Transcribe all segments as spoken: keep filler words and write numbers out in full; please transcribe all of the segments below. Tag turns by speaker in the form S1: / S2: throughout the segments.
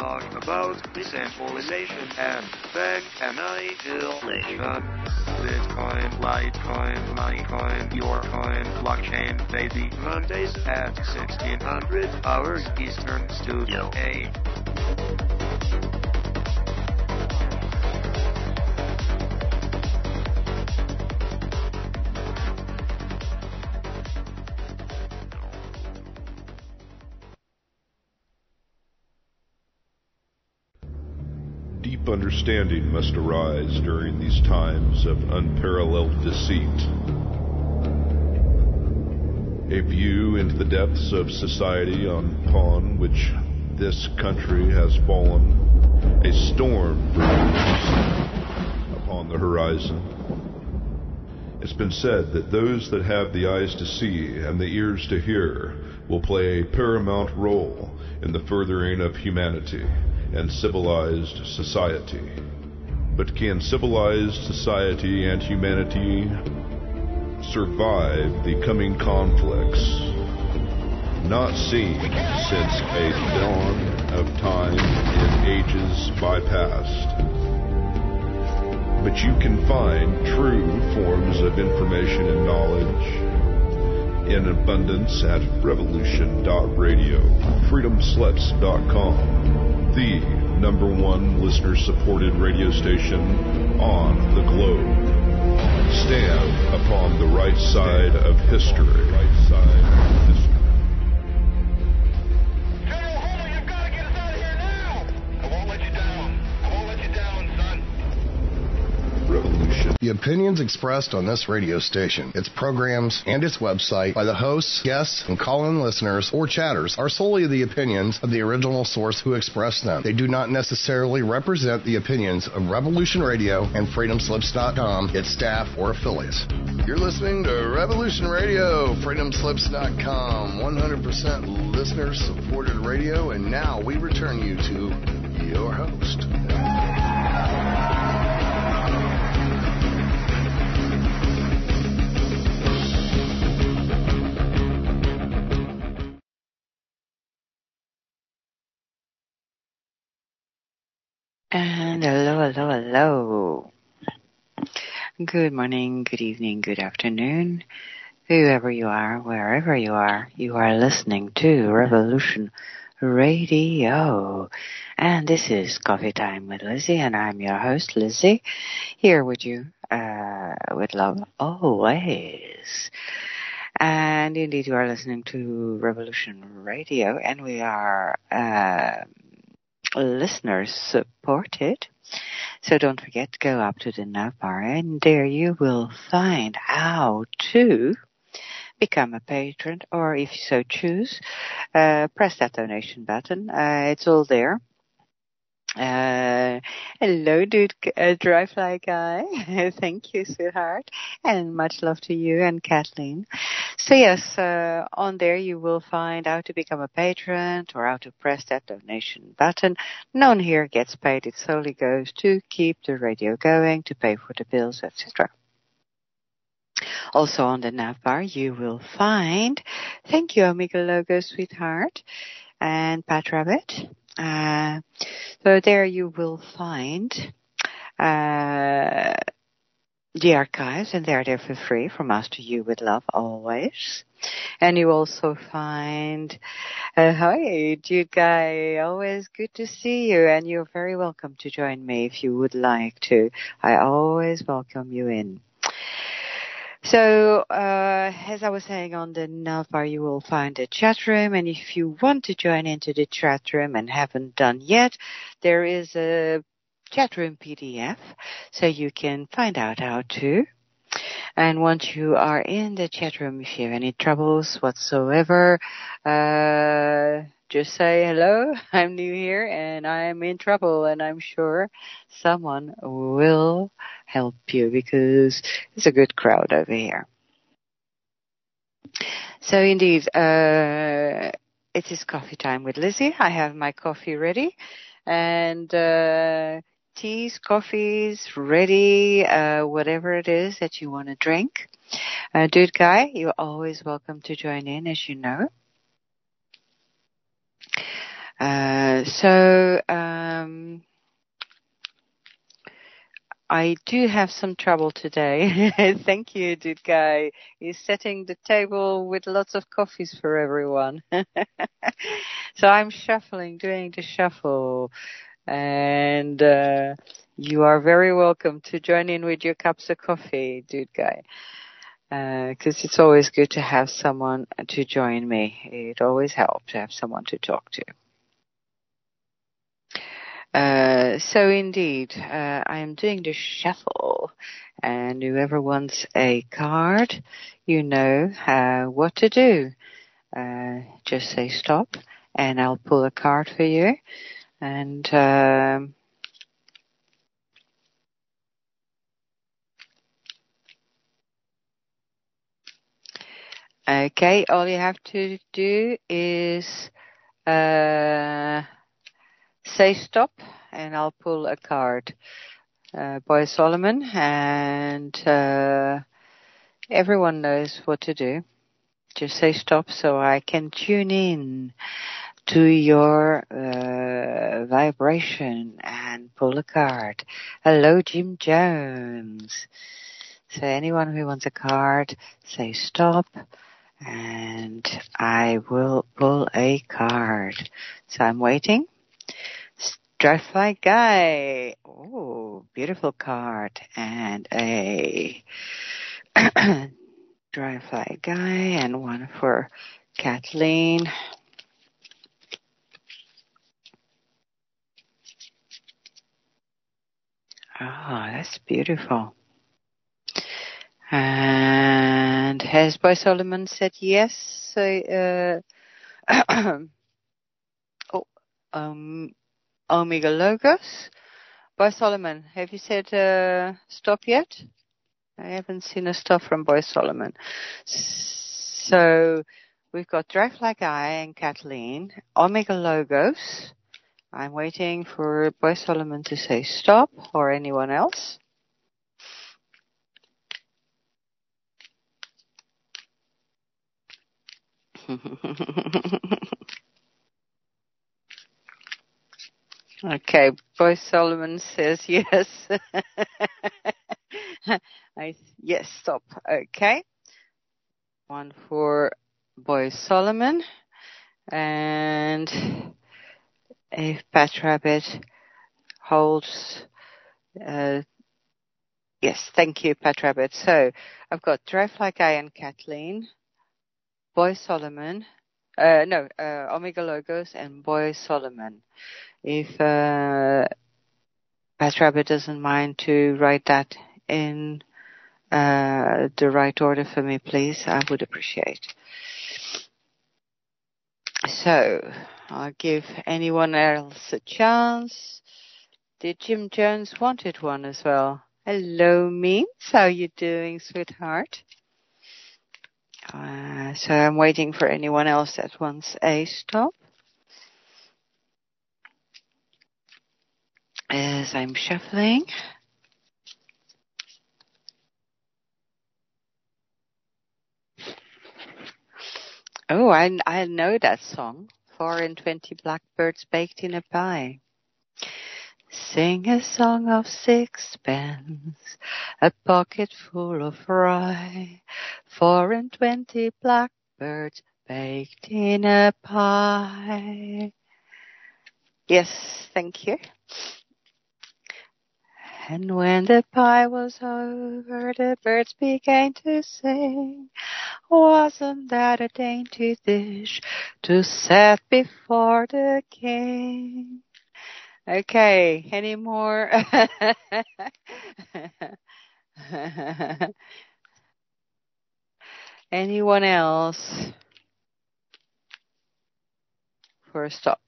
S1: talk about decentralization and bank annihilation. Bitcoin, Litecoin, Litecoin, your coin, blockchain, baby. Mondays at sixteen hundred hours Eastern, Studio A.
S2: Deep understanding must arise during these times of unparalleled deceit. A view into the depths of society upon which this country has fallen, a storm brews upon the horizon. It's been said that those that have the eyes to see and the ears to hear will play a paramount role in the furthering of humanity and civilized society. But can civilized society and humanity survive the coming conflicts not seen since a dawn of time in ages bypast? But you can find true forms of information and knowledge in abundance at revolution dot radio, freedom slips dot com, the number one listener-supported radio station on the globe. Stand upon the right side of history. Right side of history.
S3: General Homer, you've got to get us out of here now! I won't let you down. I won't let you down, son.
S2: Revolution.
S4: The opinions expressed on this radio station, its programs, and its website by the hosts, guests, and call-in listeners or chatters are solely the opinions of the original source who expressed them. They do not necessarily represent the opinions of Revolution Radio and freedom slips dot com, its staff, or affiliates. You're listening to Revolution Radio, freedom slips dot com, one hundred percent listener-supported radio, and now we return you to your host.
S5: And hello, hello, hello. Good morning, good evening, good afternoon. Whoever you are, wherever you are, you are listening to Revolution Radio. And this is Coffee Time with Lizzie, and I'm your host, Lizzie, here with you, uh, with love always. And indeed, you are listening to Revolution Radio, and we are, uh, listeners supported. So don't forget to go up to the navbar, and there you will find how to become a patron, or if you so choose, uh, press that donation button. Uh, it's all there. Uh, hello, dude, uh, dry fly guy. Thank you, sweetheart, and much love to you and Kathleen. So yes, uh, on there you will find how to become a patron or how to press that donation button. No one here gets paid. It solely goes to keep the radio going, to pay for the bills, et cetera. Also on the navbar you will find, thank you, Omega Logo, sweetheart, and Pat Rabbit. Uh, so there you will find uh, the archives, and they're there for free from us to you with love always. And you also find, uh, hi, dude guy, always good to see you, and you're very welcome to join me if you would like to. I always welcome you in. So, uh, as I was saying, on the navbar you will find a chat room, and if you want to join into the chat room and haven't done yet, there is a chat room P D F, so you can find out how to. And once you are in the chat room, if you have any troubles whatsoever, uh, just say, hello, I'm new here and I'm in trouble, and I'm sure someone will help you because it's a good crowd over here. So indeed, uh, it is coffee time with Lizzie. I have my coffee ready, and uh, teas, coffees ready, uh, whatever it is that you want to drink. Uh, dude guy, you're always welcome to join in, as you know. Uh, so, uh, I do have some trouble today. Thank you, dude guy. He's setting the table with lots of coffees for everyone. So I'm shuffling, doing the shuffle. And uh, you are very welcome to join in with your cups of coffee, dude guy. Because uh, it's always good to have someone to join me. It always helps to have someone to talk to. Uh, so indeed, uh, I am doing the shuffle, and whoever wants a card, you know uh, what to do. Uh, just say stop, and I'll pull a card for you. And um, okay, all you have to do is uh, say stop, and I'll pull a card. Uh, Boy Solomon, and uh, everyone knows what to do. Just say stop so I can tune in to your uh, vibration and pull a card. Hello, Jim Jones. So anyone who wants a card, say stop, and I will pull a card. So I'm waiting. Dragonfly Guy. Oh, beautiful card. And a Dragonfly Guy, and one for Kathleen. Oh, that's beautiful. And has Boy Solomon said yes? So, uh, oh, um, Omega Logos. Boy Solomon, have you said uh, stop yet? I haven't seen a stop from Boy Solomon. So we've got Dragonfly Guy and Kathleen. Omega Logos. I'm waiting for Boy Solomon to say stop, or anyone else. Okay, Boy Solomon says yes. I, yes, stop. Okay. One for Boy Solomon. And if Pat Rabbit holds, uh, yes, thank you, Pat Rabbit. So I've got Dragonfly Guy and Kathleen, Boy Solomon, uh, no, uh, Omega Logos and Boy Solomon. If uh, Pat Rabbit doesn't mind to write that in uh, the right order for me, please, I would appreciate. So I'll give anyone else a chance. Did Jim Jones wanted one as well? Hello, Means. How you doing, sweetheart? Uh, so I'm waiting for anyone else that wants a stop. As I'm shuffling. Oh, I, I know that song. Four and twenty blackbirds baked in a pie. Sing a song of sixpence, a pocket full of rye. Four and twenty blackbirds baked in a pie. Yes, thank you. And when the pie was over, the birds began to sing. Wasn't that a dainty dish to set before the king? Okay, any more? Anyone else for a stop?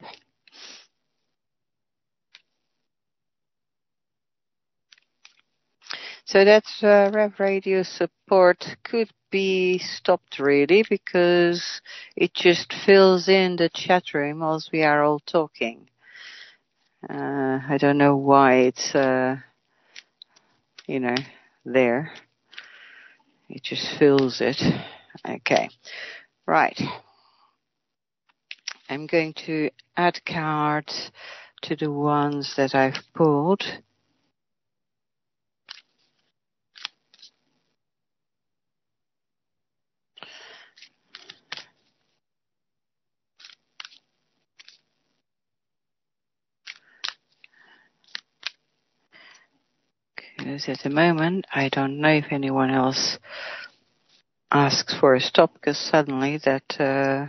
S5: So that's uh, Rev Radio support could be stopped really because it just fills in the chat room as we are all talking. Uh, I don't know why it's, uh, you know, there. It just fills it. Okay. Right. I'm going to add cards to the ones that I've pulled. because at the moment I don't know if anyone else asks for a stop, because suddenly that uh,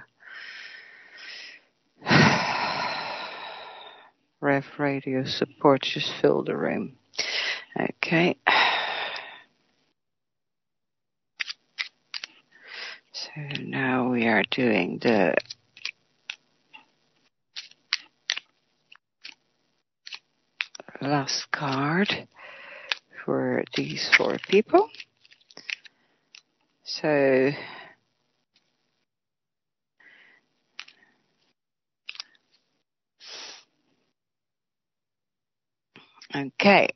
S5: Rev Radio support just filled the room. Okay. So now we are doing the last card for these four people. So okay.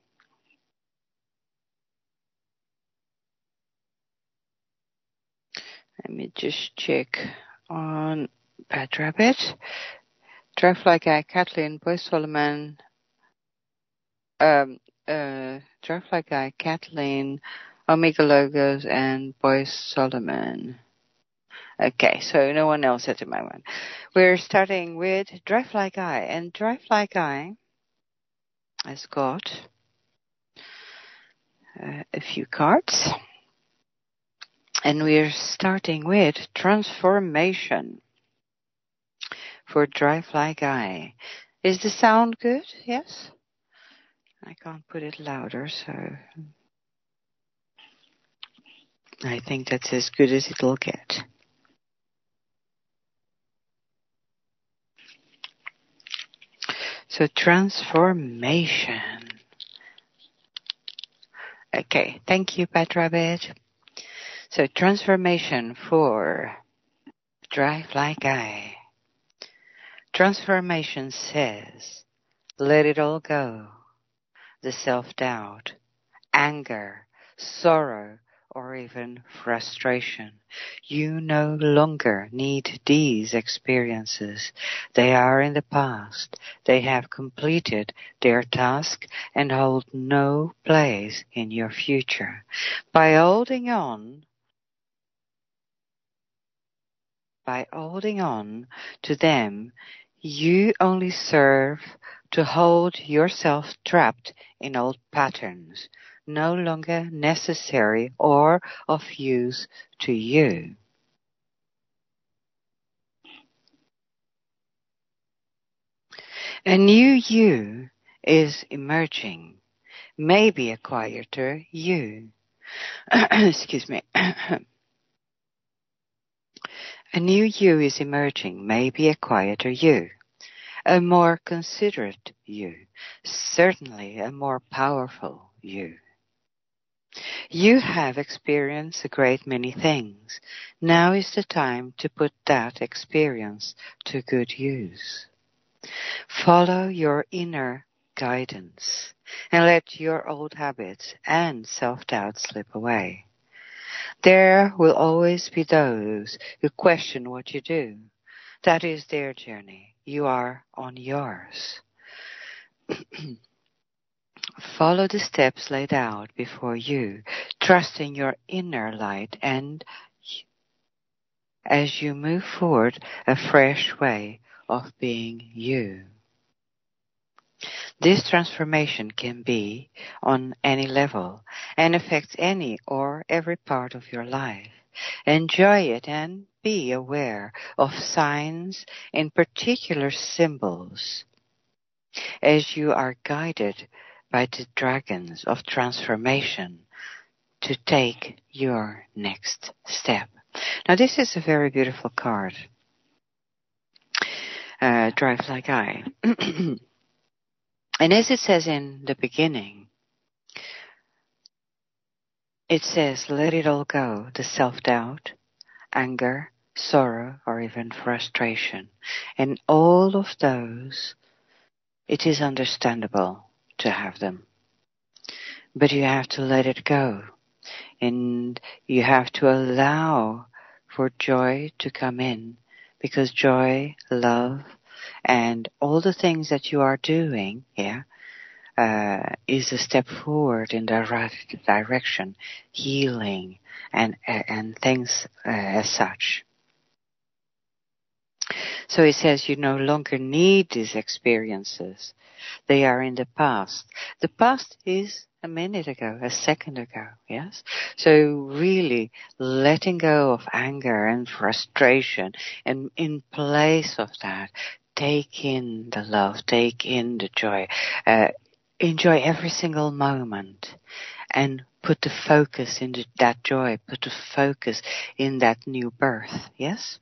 S5: Let me just check on Bad Rabbit, Dragonfly Guy, Kathleen, Boy Solomon, um, uh, Dragonfly Guy, Kathleen, Omega Logos, and Boy Solomon. Okay, so no one else at the moment. We're starting with Dragonfly Guy, and Dragonfly Guy has got uh, a few cards. And we're starting with Transformation for Dragonfly Guy. Is the sound good? Yes? I can't put it louder, so I think that's as good as it'll get. So Transformation. Okay, thank you, Pat Rabbit. So Transformation for Dragonfly Guy. Transformation says, let it all go. The self-doubt, anger, sorrow, or even frustration. You no longer need these experiences. They are in the past. They have completed their task and hold no place in your future. By holding on, by holding on to them, you only serve to hold yourself trapped in old patterns, no longer necessary or of use to you. A new you is emerging, maybe a quieter you. Excuse me. A new you is emerging, maybe a quieter you. A more considerate you, certainly a more powerful you. You have experienced a great many things. Now is the time to put that experience to good use. Follow your inner guidance and let your old habits and self-doubt slip away. There will always be those who question what you do. That is their journey. You are on yours. Follow the steps laid out before you, trusting your inner light, and as you move forward, a fresh way of being you. This transformation can be on any level and affects any or every part of your life. Enjoy it and be aware of signs, in particular symbols, as you are guided by the dragons of transformation to take your next step. Now this is a very beautiful card. Uh, Dragonfly Guy. And as it says in the beginning, it says, let it all go, the self-doubt, anger, sorrow, or even frustration. And all of those, it is understandable to have them. But you have to let it go. And you have to allow for joy to come in. Because joy, love, and all the things that you are doing, yeah, uh, is a step forward in the right direction, healing, and and things uh, as such. So it says you no longer need these experiences. They are in the past. The past is a minute ago, a second ago, yes? So really letting go of anger and frustration, and in place of that, take in the love, take in the joy, uh, enjoy every single moment, and put the focus into that joy, put the focus in that new birth, yes?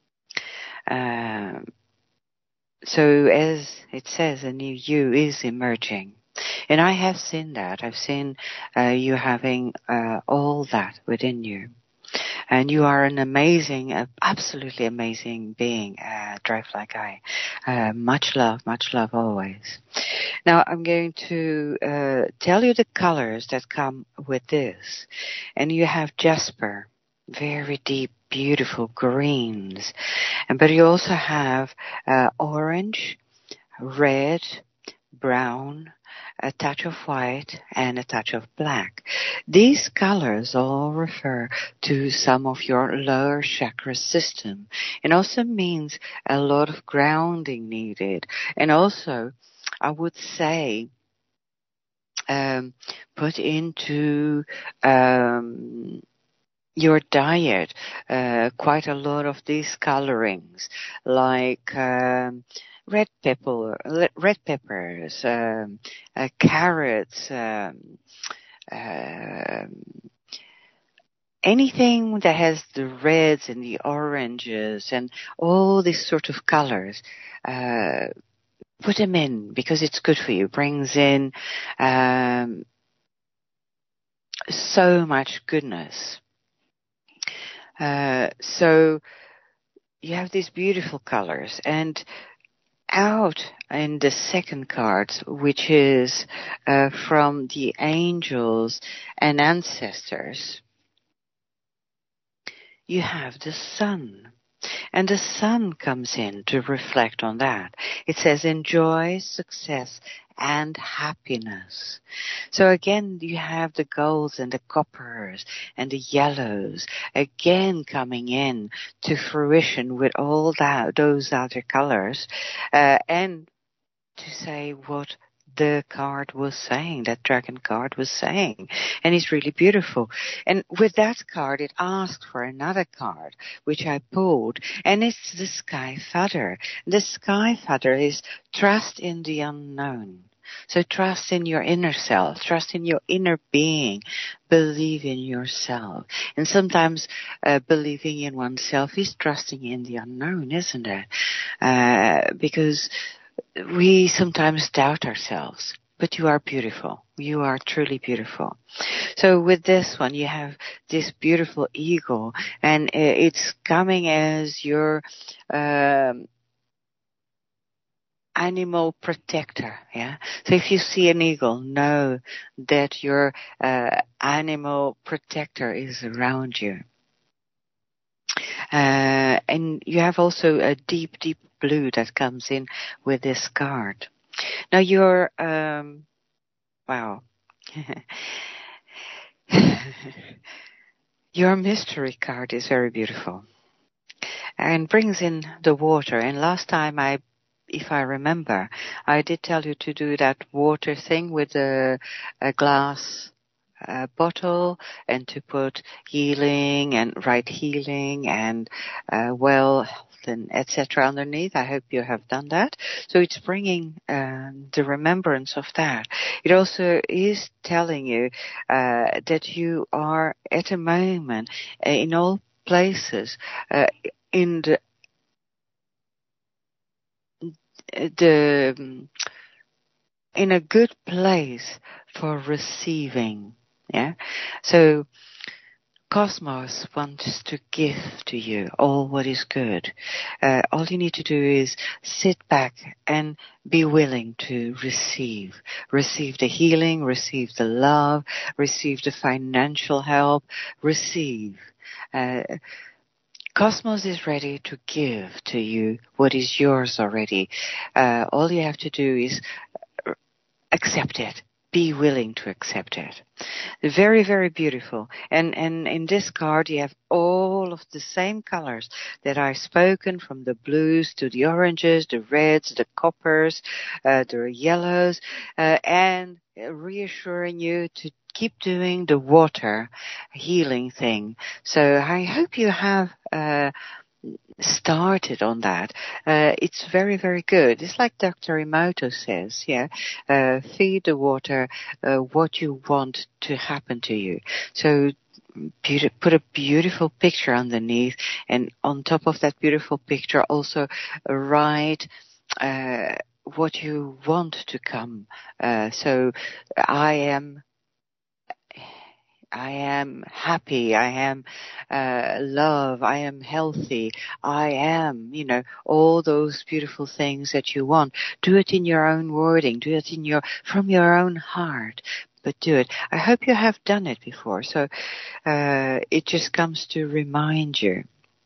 S5: Um, so as it says, a new you is emerging. And I have seen that. I've seen uh, you having uh, all that within you. And you are an amazing, uh, absolutely amazing being, uh, Drive Like I. Uh, much love, much love always. Now I'm going to uh, tell you the colors that come with this. And you have jasper, very deep, beautiful greens. And but you also have uh, orange, red, brown, a touch of white, and a touch of black. These colors all refer to some of your lower chakra system. It also means a lot of grounding needed. And also, I would say, um, put into um, your diet uh, quite a lot of these colorings, like um, red pepper, red peppers, um, uh, carrots, um, uh, anything that has the reds and the oranges and all these sort of colors. Uh, put them in because it's good for you. Brings in um, so much goodness. Uh, so you have these beautiful colors, and out in the second card, which is uh, from the angels and ancestors, you have the sun. And the sun comes in to reflect on that. It says enjoy, success, and happiness. So again, you have the golds and the coppers and the yellows again coming in to fruition with all that, those other colors, uh, and to say what the card was saying, that dragon card was saying. And it's really beautiful. And with that card, it asked for another card, which I pulled, and it's the Sky Feather. The Sky Feather is trust in the unknown. So trust in your inner self, trust in your inner being, believe in yourself. And sometimes uh, believing in oneself is trusting in the unknown, isn't it? Uh, because we sometimes doubt ourselves, but you are beautiful. You are truly beautiful. So with this one, you have this beautiful eagle, and it's coming as your um, animal protector. Yeah. So if you see an eagle, know that your uh, animal protector is around you. Uh, and you have also a deep, deep blue that comes in with this card. Now your, um, wow. Your mystery card is very beautiful and brings in the water. And last time I, if I remember, I did tell you to do that water thing with a, a glass Uh, bottle, and to put healing and right healing and uh, wealth and et cetera underneath. I hope you have done that. So it's bringing um, the remembrance of that. It also is telling you uh, that you are at a moment uh, in all places uh, in the the in a good place for receiving. Yeah. So Cosmos wants to give to you all what is good. Uh, all you need to do is sit back and be willing to receive. Receive the healing, receive the love, receive the financial help, receive. Uh, Cosmos is ready to give to you what is yours already. Uh, all you have to do is accept it. be willing to accept it. Very, very beautiful. And, and in this card, you have all of the same colors that I've spoken, from the blues to the oranges, the reds, the coppers, uh, the yellows, uh, and reassuring you to keep doing the water healing thing. So I hope you have uh, started on that. Uh, it's very, very good. It's like Doctor Emoto says, yeah, uh, feed the water uh, what you want to happen to you. So beauty, put a beautiful picture underneath, and on top of that beautiful picture also write uh, what you want to come. Uh, so I am I am happy, I am uh, love, I am healthy, I am, you know, all those beautiful things that you want. Do it in your own wording, do it in your, from your own heart, but do it. I hope you have done it before, so uh, it just comes to remind you.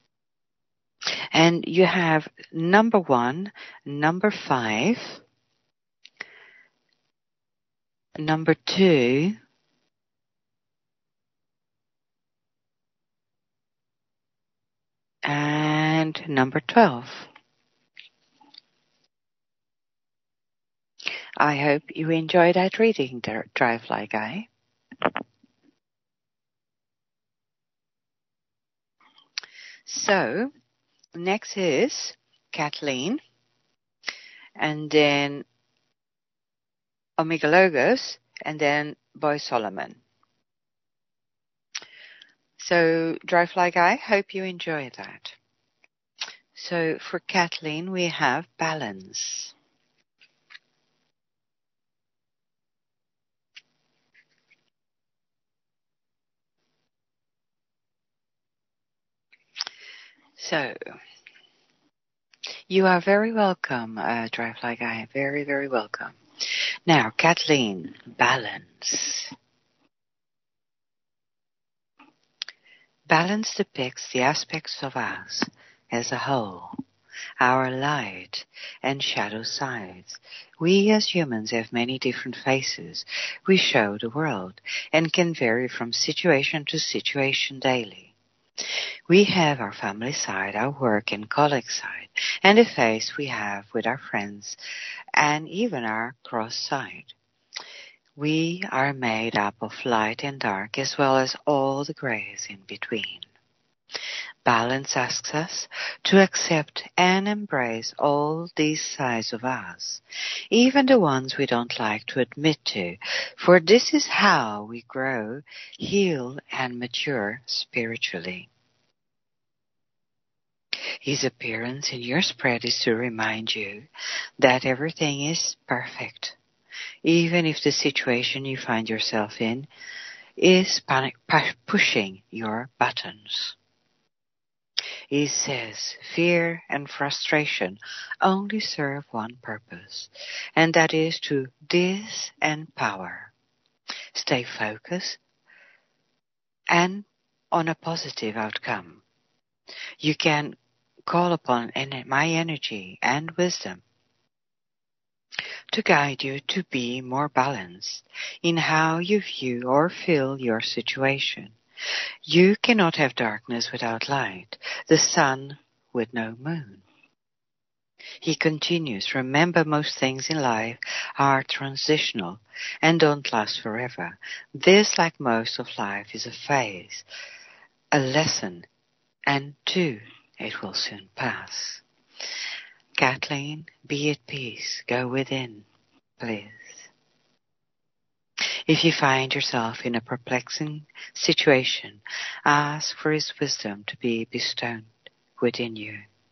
S5: And you have number one, number five, number two, and number twelve. I hope you enjoyed that reading, Dryfly Guy. So, next is Kathleen, and then Omega Logos, and then Boy Solomon. So, Dryfly Guy, hope you enjoy that. So, for Kathleen, we have balance. So, you are very welcome, uh, Dryfly Guy. Very, very welcome. Now, Kathleen, balance. Balance depicts the aspects of us as a whole, our light and shadow sides. We as humans have many different faces we show the world and can vary from situation to situation daily. We have our family side, our work and colleague side, and a face we have with our friends, and even our cross side. We are made up of light and dark, as well as all the grays in between. Balance asks us to accept and embrace all these sides of us, even the ones we don't like to admit to, for this is how we grow, heal, and mature spiritually. His appearance in your spread is to remind you that everything is perfect, even if the situation you find yourself in is panic, pushing your buttons. He says fear and frustration only serve one purpose, and that is to disempower. Stay focused and on a positive outcome. You can call upon my energy and wisdom to guide you to be more balanced in how you view or feel your situation. You cannot have darkness without light, the sun with no moon. He continues, remember most things in life are transitional and don't last forever. This, like most of life, is a phase, a lesson, and too, it will soon pass. Kathleen, be at peace. Go within, please. If you find yourself in a perplexing situation, ask for his wisdom to be bestowed within you.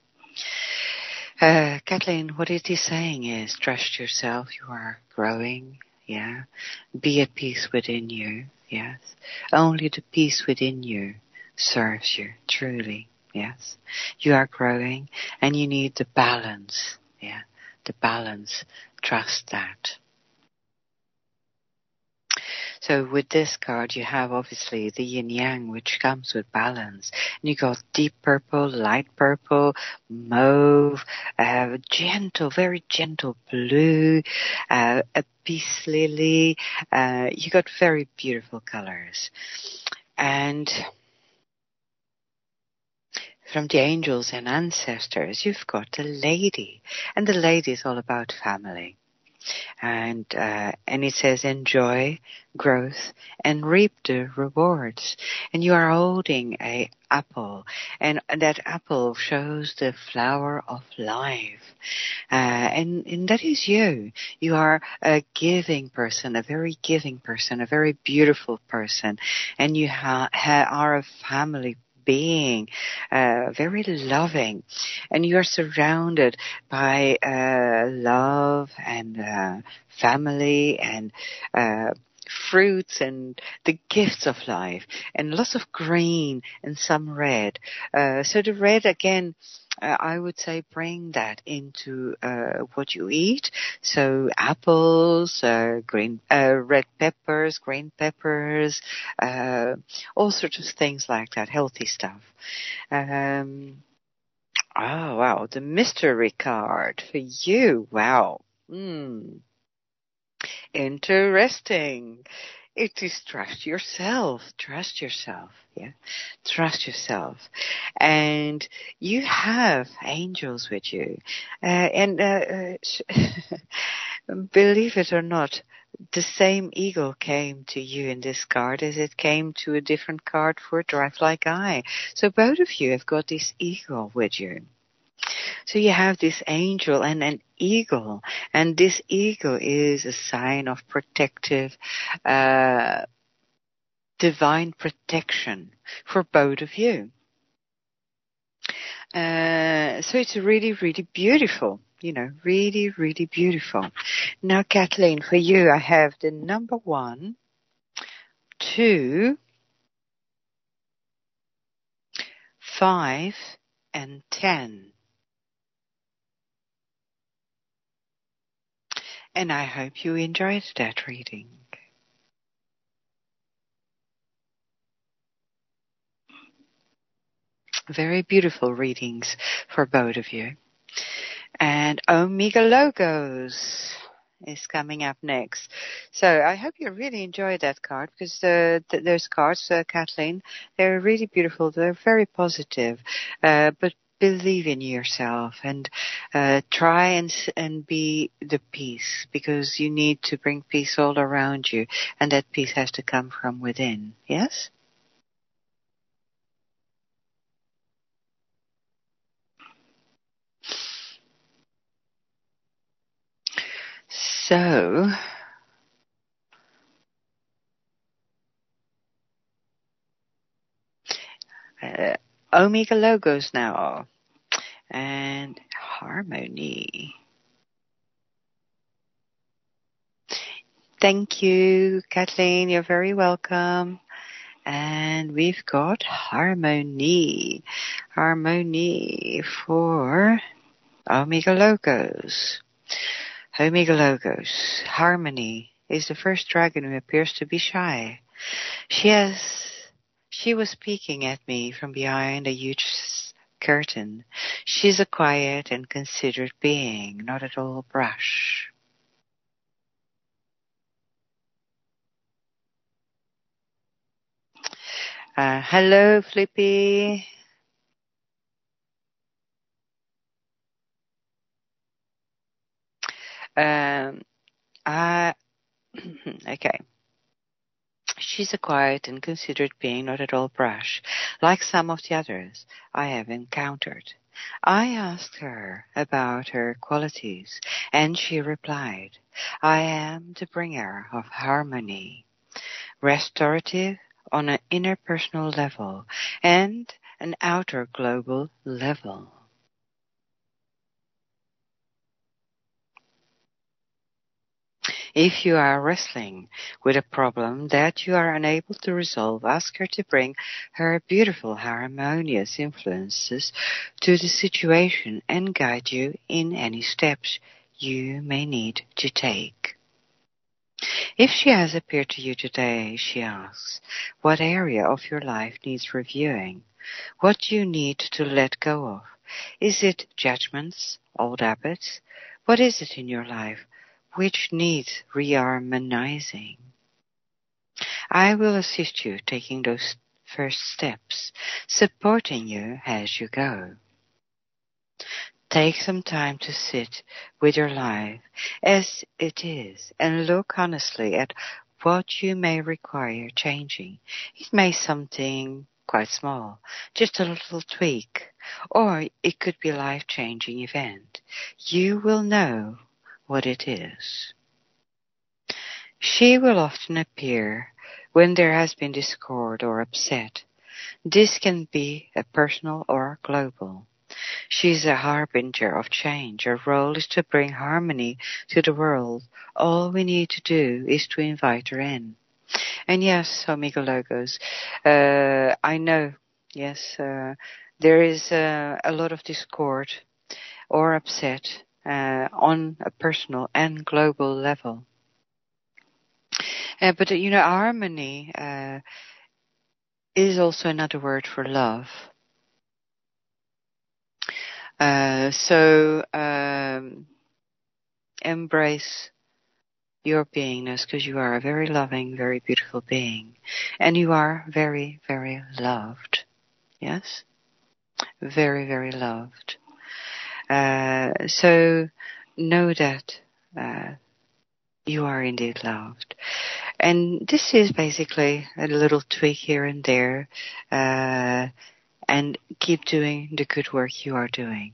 S5: Uh, Kathleen, what it is saying is trust yourself. You are growing. Yeah. Be at peace within you. Yes. Only the peace within you serves you truly. Yes. You are growing and you need the balance. Yeah. The balance. Trust that. So with this card, you have obviously the yin yang, which comes with balance. And you got deep purple, light purple, mauve, uh, gentle, very gentle blue, uh, a peace lily. Uh, you got very beautiful colors. And from the angels and ancestors, you've got the lady. And the lady is all about family. And uh, and it says enjoy growth and reap the rewards. And you are holding a apple, and that apple shows the flower of life. Uh, and and that is you. You are a giving person, a very giving person, a very beautiful person, and you ha- ha- are a family being, uh, very loving, and you are surrounded by uh, love and uh, family and uh, fruits and the gifts of life, and lots of green and some red. Uh, so the red again, uh, I would say bring that into uh, what you eat. So apples, uh, green, uh, red peppers, green peppers, uh, all sorts of things like that, healthy stuff. Um, oh wow, the mystery card for you. Wow. Hmm. Interesting. It is trust yourself. Trust yourself. Yeah. Trust yourself. And you have angels with you. Uh, and, uh, uh, believe it or not, the same eagle came to you in this card as it came to a different card for Drive Like I. So both of you have got this eagle with you. So you have this angel and an eagle, and this eagle is a sign of protective, uh, divine protection for both of you. Uh, so it's really, really beautiful. You know, really, really beautiful. Now, Kathleen, for you, I have the number one, two, five, and ten. And I hope you enjoyed that reading. Very beautiful readings for both of you. And Omega Logos is coming up next. So I hope you really enjoyed that card, because uh, th- those cards, uh, Kathleen, they're really beautiful. They're very positive. Uh, but believe in yourself and uh, try and and be the peace, because you need to bring peace all around you, and that peace has to come from within. Yes? So, uh, Omega Logos now, and Harmony. Thank you, Kathleen. You're very welcome. And we've got Harmony. Harmony for Omega Logos. Omega Logos. Harmony is the first dragon who appears to be shy. She has, she was peeking at me from behind a huge curtain. She's a quiet and considerate being, not at all brash. Uh, hello, Flippy. Um, uh, okay. She's a quiet and considerate being, not at all brash, like some of the others I have encountered. I asked her about her qualities, and she replied, I am the bringer of harmony, restorative on an interpersonal level and an outer global level. If you are wrestling with a problem that you are unable to resolve, ask her to bring her beautiful, harmonious influences to the situation and guide you in any steps you may need to take. If she has appeared to you today, she asks, what area of your life needs reviewing? What do you need to let go of? Is it judgments, old habits? What is it in your life which needs reharmonizing? I will assist you taking those first steps, supporting you as you go. Take some time to sit with your life as it is and look honestly at what you may require changing. It may be something quite small, just a little tweak, or it could be a life-changing event. You will know what it is. She will often appear when there has been discord or upset. This can be a personal or global. She is a harbinger of change. Her role is to bring harmony to the world. All we need to do is to invite her in. And yes, Omega Logos, uh, I know, yes, uh, there is uh, a lot of discord or upset uh, on a personal and global level. Uh, but, uh, you know, harmony uh, is also another word for love. Uh, so um, embrace your beingness, because you are a very loving, very beautiful being. And you are very, very loved. Yes? Very, very loved. Uh, so know that uh, you are indeed loved. And this is basically a little tweak here and there. Uh, and keep doing the good work you are doing.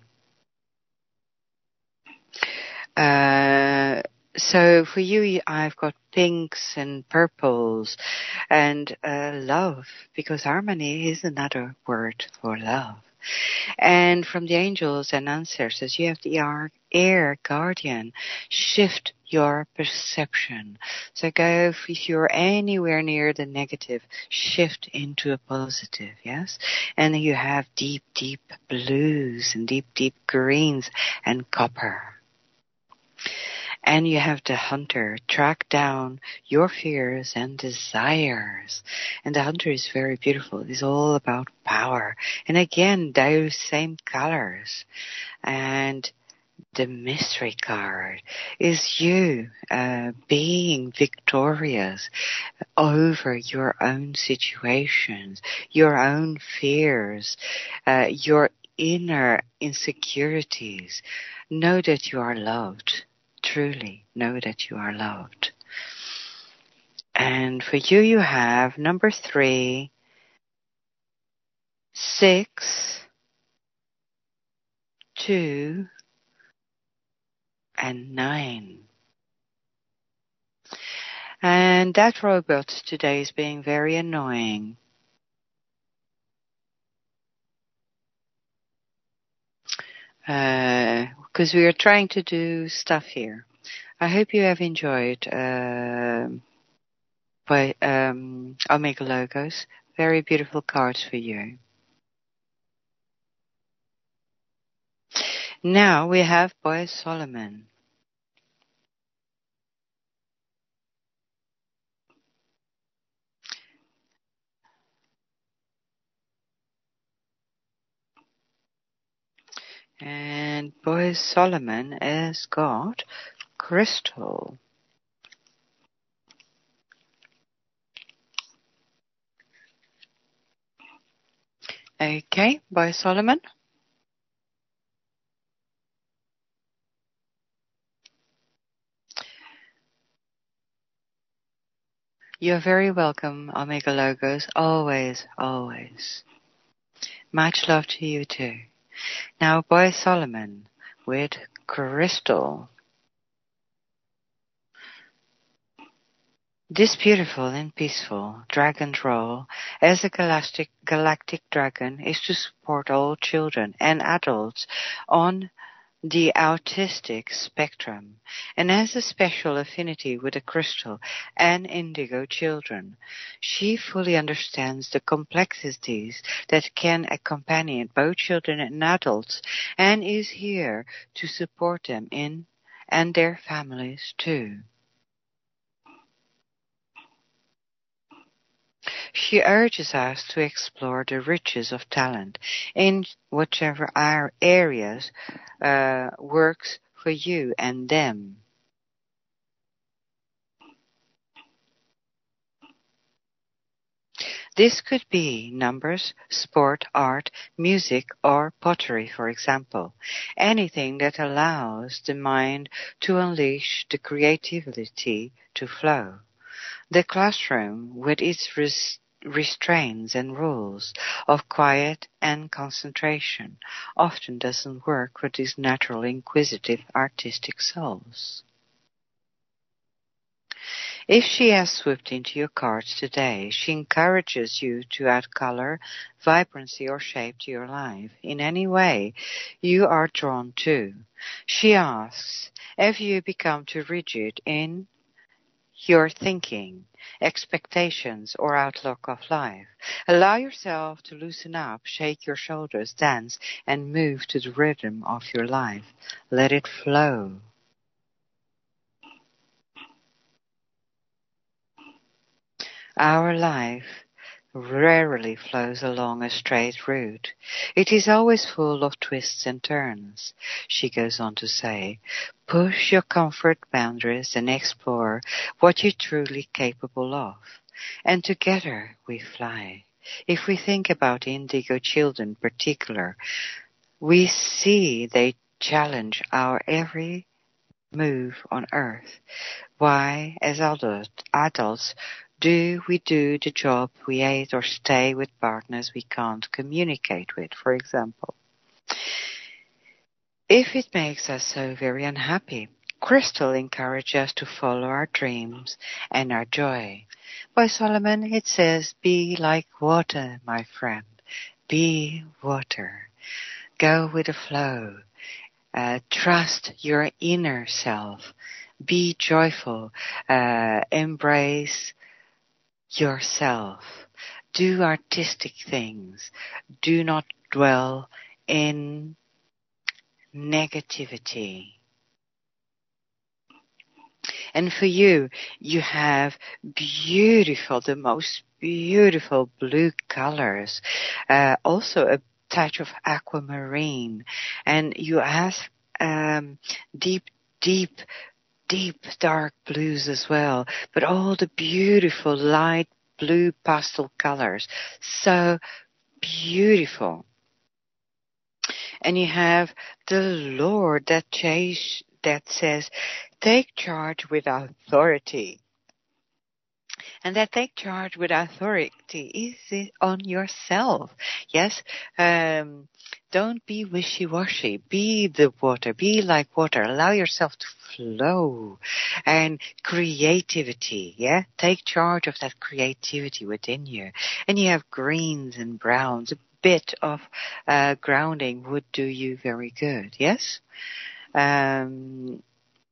S5: Uh, so for you, I've got pinks and purples and uh, love, because harmony is another word for love. And from the angels and ancestors, you have the air guardian. Shift your perception. So go, if you're anywhere near the negative, shift into a positive, yes? And you have deep, deep blues and deep, deep greens and copper. And you have the hunter, track down your fears and desires. And the hunter is very beautiful. It's all about power. And again, those same colors. And the mystery card is you uh, being victorious over your own situations, your own fears, uh, your inner insecurities. Know that you are loved. Truly know that you are loved. And for you, you have number three, six, two, and nine. And that robot today is being very annoying. Because uh, we are trying to do stuff here. I hope you have enjoyed uh, by um, Omega Logos. Very beautiful cards for you. Now we have Boy Solomon. And Boy Solomon has got crystal. Okay, Boy Solomon. You're very welcome, Omega Logos. Always, always. Much love to you too. Now, Boy Solomon with crystal. This beautiful and peaceful dragon's role as a galactic, galactic dragon is to support all children and adults on the autistic spectrum, and has a special affinity with the crystal and indigo children. She fully understands the complexities that can accompany both children and adults, and is here to support them in and their families too. She urges us to explore the riches of talent in whichever our areas uh, works for you and them. This could be numbers, sport, art, music, or pottery, for example. Anything that allows the mind to unleash the creativity to flow. The classroom, with its res- restraints and rules of quiet and concentration, often doesn't work for these naturally inquisitive artistic souls. If she has swooped into your cards today, she encourages you to add color, vibrancy, or shape to your life in any way you are drawn to. She asks if you become too rigid in your thinking, expectations, or outlook of life. Allow yourself to loosen up, shake your shoulders, dance, and move to the rhythm of your life. Let it flow. Our life rarely flows along a straight route. It is always full of twists and turns. She goes on to say, push your comfort boundaries and explore what you're truly capable of. And together we fly. If we think about indigo children in particular, we see they challenge our every move on earth. Why, as adult, adults, do we do the job we hate or stay with partners we can't communicate with, for example? If it makes us so very unhappy, Crystal encourages us to follow our dreams and our joy. By Solomon, it says, be like water, my friend. Be water. Go with the flow. Uh, trust your inner self. Be joyful. Uh, embrace yourself. Do artistic things. Do not dwell in negativity. And for you, you have beautiful, the most beautiful blue colors. Uh, also a touch of aquamarine. And you have um, deep, deep deep dark blues as well, but all the beautiful light blue pastel colors. So beautiful. And you have the Lord that chase, that says, take charge with authority. And that take charge with authority is on yourself. Yes, um, don't be wishy-washy. Be the water. Be like water. Allow yourself to flow. And creativity, yeah? Take charge of that creativity within you. And you have greens and browns. A bit of uh, grounding would do you very good, yes? Um,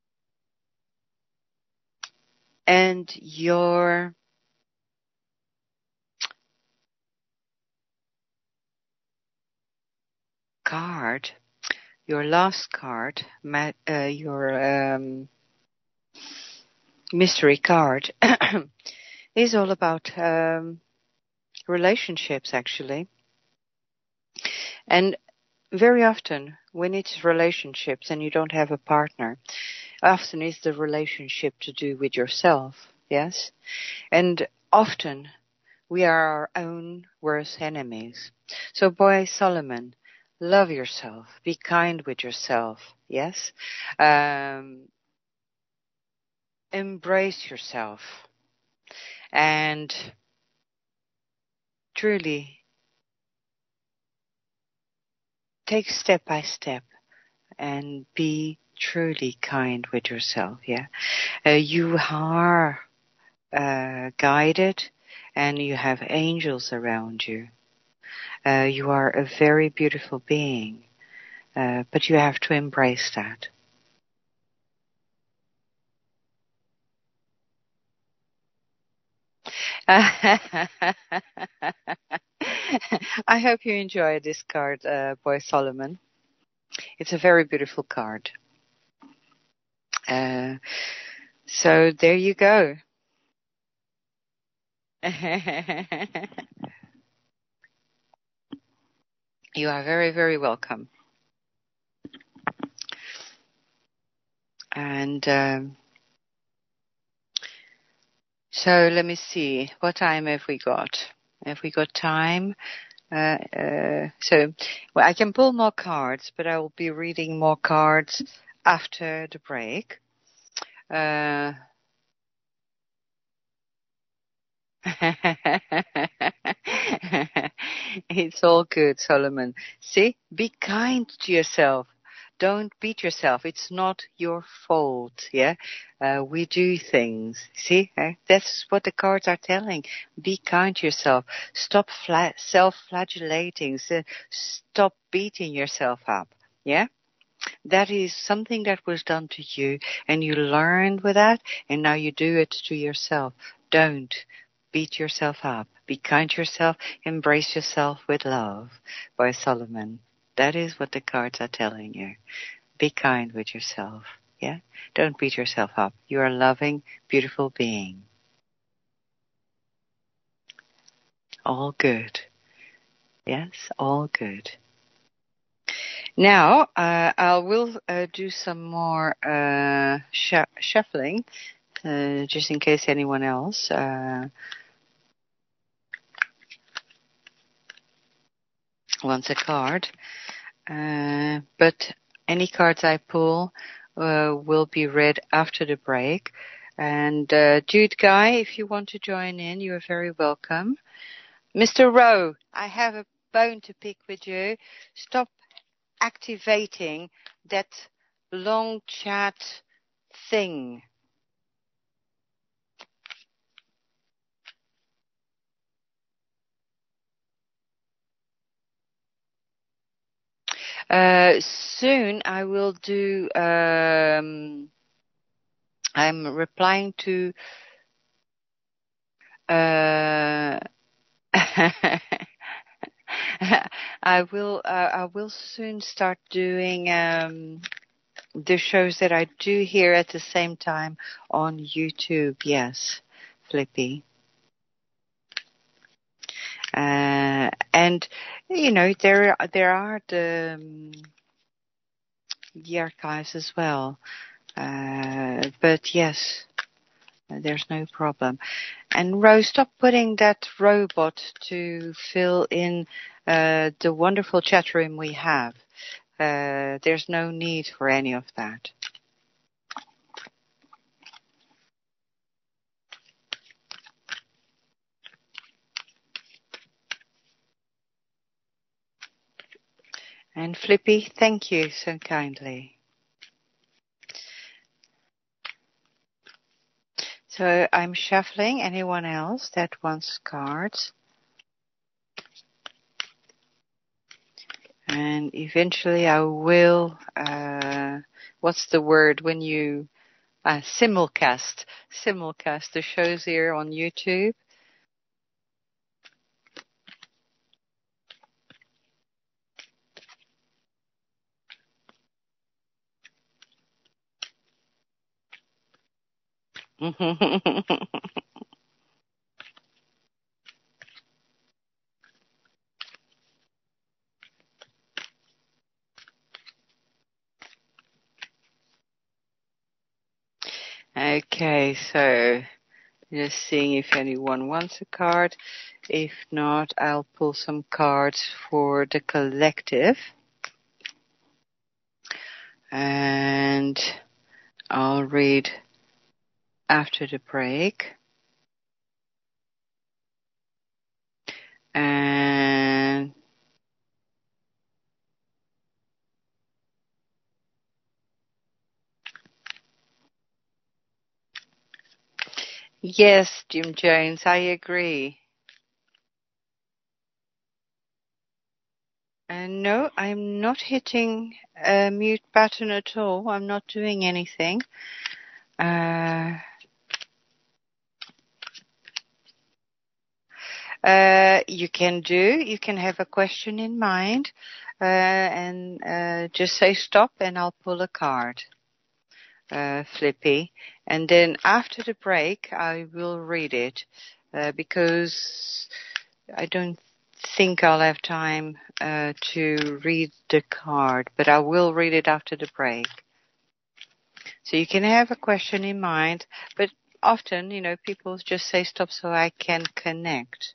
S5: and your card, your last card, uh, your um, mystery card, is all about um, relationships, actually. And very often, when it's relationships and you don't have a partner, often it's the relationship to do with yourself, yes? And often, we are our own worst enemies. So, boy Solomon, love yourself. Be kind with yourself. Yes? Um, embrace yourself. And truly take step by step and be truly kind with yourself. Yeah? Uh, you are uh, guided and you have angels around you. Uh, you are a very beautiful being. Uh, but you have to embrace that. I hope you enjoy this card, uh, Boy Solomon. It's a very beautiful card. Uh, so there you go. You are very, very welcome. And um, so let me see. What time have we got? Have we got time? Uh, uh, so well, I can pull more cards, but I will be reading more cards after the break. Uh, It's all good, Solomon. See, be kind to yourself. Don't beat yourself. It's not your fault, yeah? Uh, we do things. See, eh? That's what the cards are telling. Be kind to yourself. Stop fla- self-flagellating. So stop beating yourself up, yeah? That is something that was done to you, and you learned with that, and now you do it to yourself. Don't beat yourself up. Be kind to yourself. Embrace yourself with love, by Solomon. That is what the cards are telling you. Be kind with yourself. Yeah? Don't beat yourself up. You are a loving, beautiful being. All good. Yes, all good. Now, uh, I will uh, do some more uh, sh- shuffling, uh, just in case anyone else uh, wants a card. Uh, but any cards I pull uh, will be read after the break. And uh, Jude Guy, if you want to join in, you are very welcome. Mister Rowe, I have a bone to pick with you. Stop activating that long chat thing. Uh, soon I will do, um, I'm replying to, uh, I will, uh, I will soon start doing, um, the shows that I do here at the same time on YouTube. Yes, Flippy. Uh, and, you know, there, there are the, um, the archives as well. Uh, but yes, there's no problem. And Rose, stop putting that robot to fill in uh, the wonderful chat room we have. Uh, there's no need for any of that. And Flippy, thank you so kindly. So I'm shuffling. Anyone else that wants cards? And eventually I will, uh, what's the word when you, uh, simulcast, simulcast the shows here on YouTube. Okay, so just seeing if anyone wants a card. If not, I'll pull some cards for the collective. And I'll read after the break. And yes, Jim Jones, I agree. And no, I'm not hitting a mute button at all. I'm not doing anything. Uh, uh, you can do, you can have a question in mind, uh, and uh, just say stop and I'll pull a card, uh, Flippy. And then after the break, I will read it. uh, because I don't think I'll have time uh, to read the card, but I will read it after the break. So you can have a question in mind, but often, you know, people just say stop so I can connect.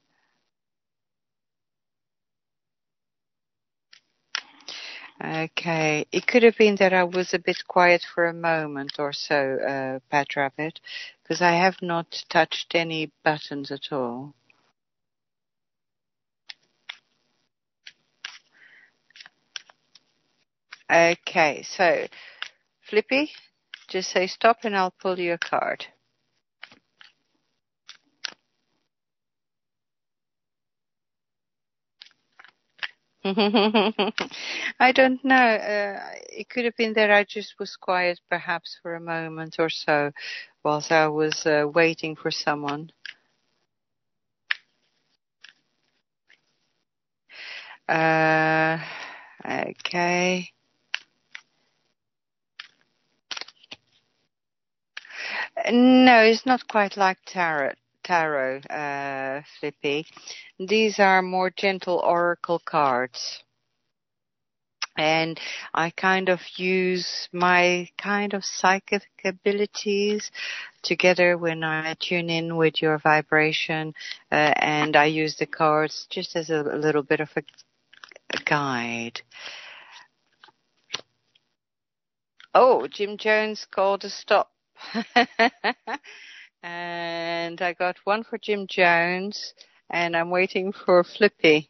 S5: Okay. It could have been that I was a bit quiet for a moment or so, uh, Pat Rabbit, because I have not touched any buttons at all. Okay. So, Flippy, just say stop and I'll pull you a card. I don't know. Uh, it could have been that I just was quiet perhaps for a moment or so whilst I was uh, waiting for someone. Uh, okay. No, it's not quite like tarot, tarot, uh, Flippy. These are more gentle oracle cards. And I kind of use my kind of psychic abilities together when I tune in with your vibration, uh, and I use the cards just as a, a little bit of a, a guide. Oh, Jim Jones called a stop. And I got one for Jim Jones, and I'm waiting for Flippy.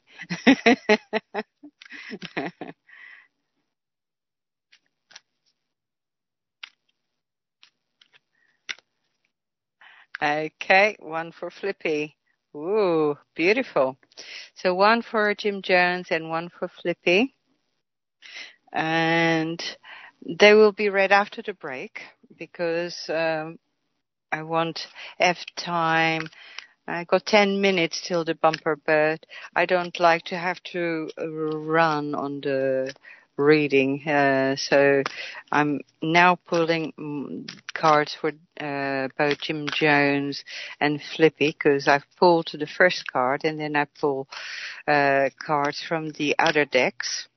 S5: Okay, one for Flippy. Ooh, beautiful. So one for Jim Jones and one for Flippy. And they will be read after the break because um, I won't have time. I got ten minutes till the bumper, but I don't like to have to run on the reading. Uh, so I'm now pulling cards for uh, both Jim Jones and Flippy because I've pulled the first card and then I pull uh, cards from the other decks.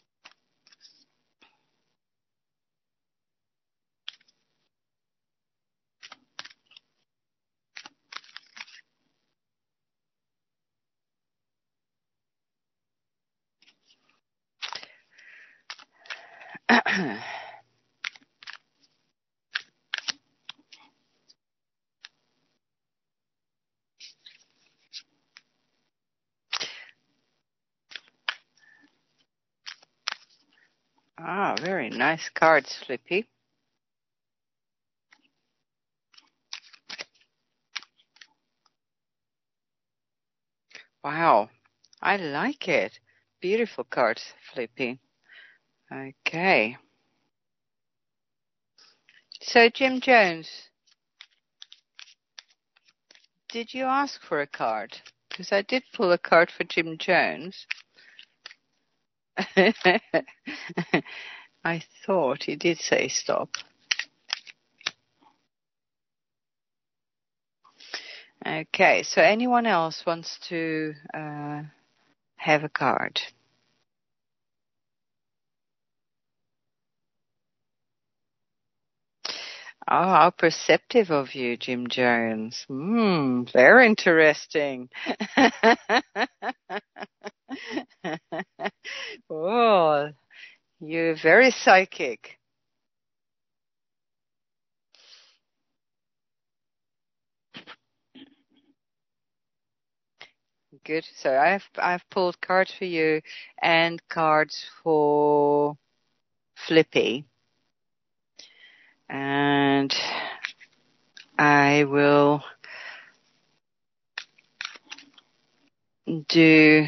S5: Ah, very nice cards, Flippy. Wow, I like it. Beautiful cards, Flippy. Okay. So, Jim Jones, did you ask for a card? Because I did pull a card for Jim Jones. I thought he did say stop. Okay, so anyone else wants to uh, have a card? Oh, how perceptive of you, Jim Jones. Hmm, very interesting. Oh, you're very psychic. Good. So I've I've pulled cards for you and cards for Flippy. And I will do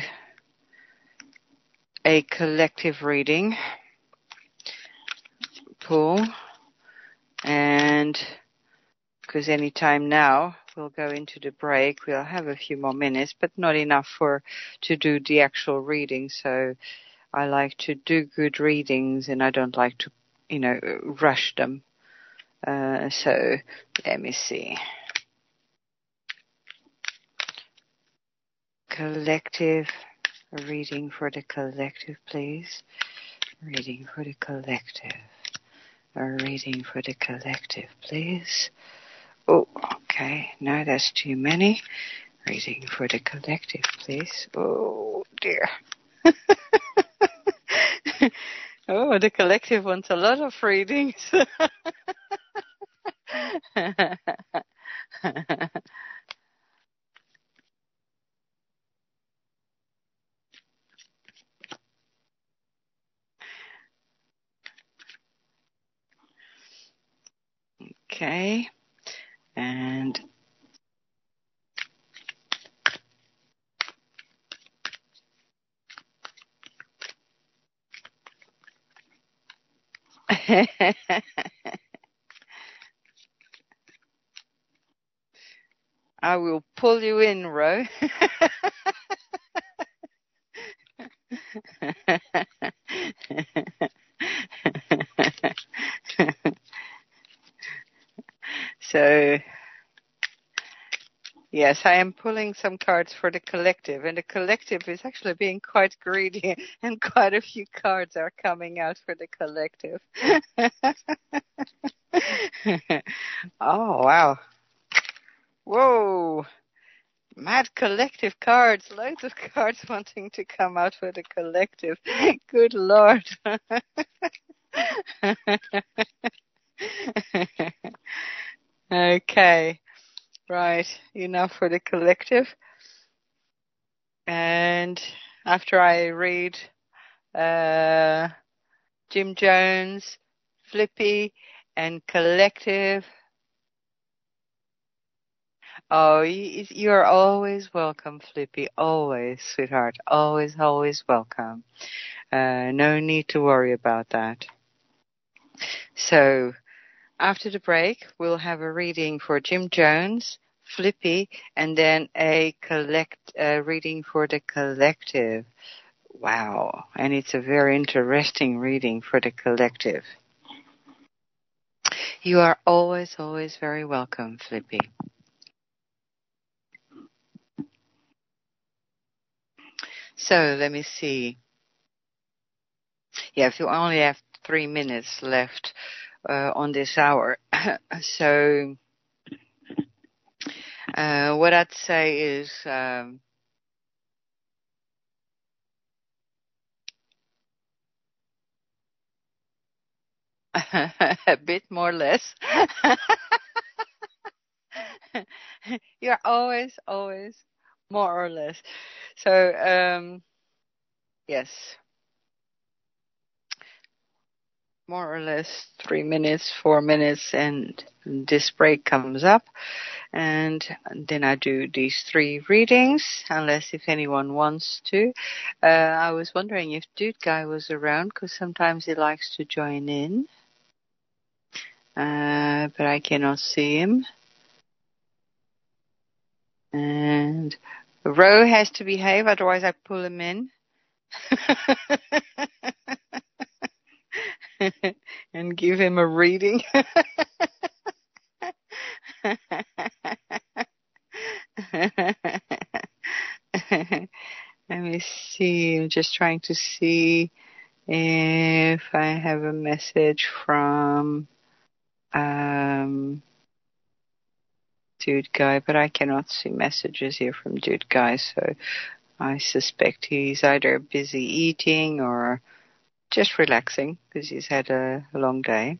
S5: a collective reading pull, and because any time now we'll go into the break, we'll have a few more minutes, but not enough for to do the actual reading. So I like to do good readings, and I don't like to, you know, rush them. Uh, so let me see. collective. A reading for the collective, please. Reading for the collective. A reading for the collective, please. Oh, okay. No, that's too many. Reading for the collective, please. Oh, dear. Oh, the collective wants a lot of readings. Okay. And I will pull you in, Ro. So, yes, I am pulling some cards for the collective, and the collective is actually being quite greedy, and quite a few cards are coming out for the collective. Oh, wow. Whoa. Mad collective cards. Loads of cards wanting to come out for the collective. Good Lord. Okay. Right. Enough for the collective. And after I read uh, Jim Jones, Flippy, and collective. Oh, you're always welcome, Flippy. Always, sweetheart. Always, always welcome. Uh, no need to worry about that. So, after the break, we'll have a reading for Jim Jones, Flippy, and then a collect uh, reading for the collective. Wow. And it's a very interesting reading for the collective. You are always, always very welcome, Flippy. So let me see. Yeah, if you only have three minutes left uh, on this hour. So uh, what I'd say is um, a bit more or less. You're always, always more or less. So, um, yes. More or less three minutes, four minutes, and this break comes up. And then I do these three readings, unless if anyone wants to. Uh, I was wondering if Dude Guy was around, because sometimes he likes to join in. Uh, but I cannot see him. And Ro has to behave, otherwise I pull him in. And give him a reading. Let me see. I'm just trying to see if I have a message from um, Dude Guy, but I cannot see messages here from Dude Guy, so I suspect he's either busy eating or just relaxing because he's had a long day.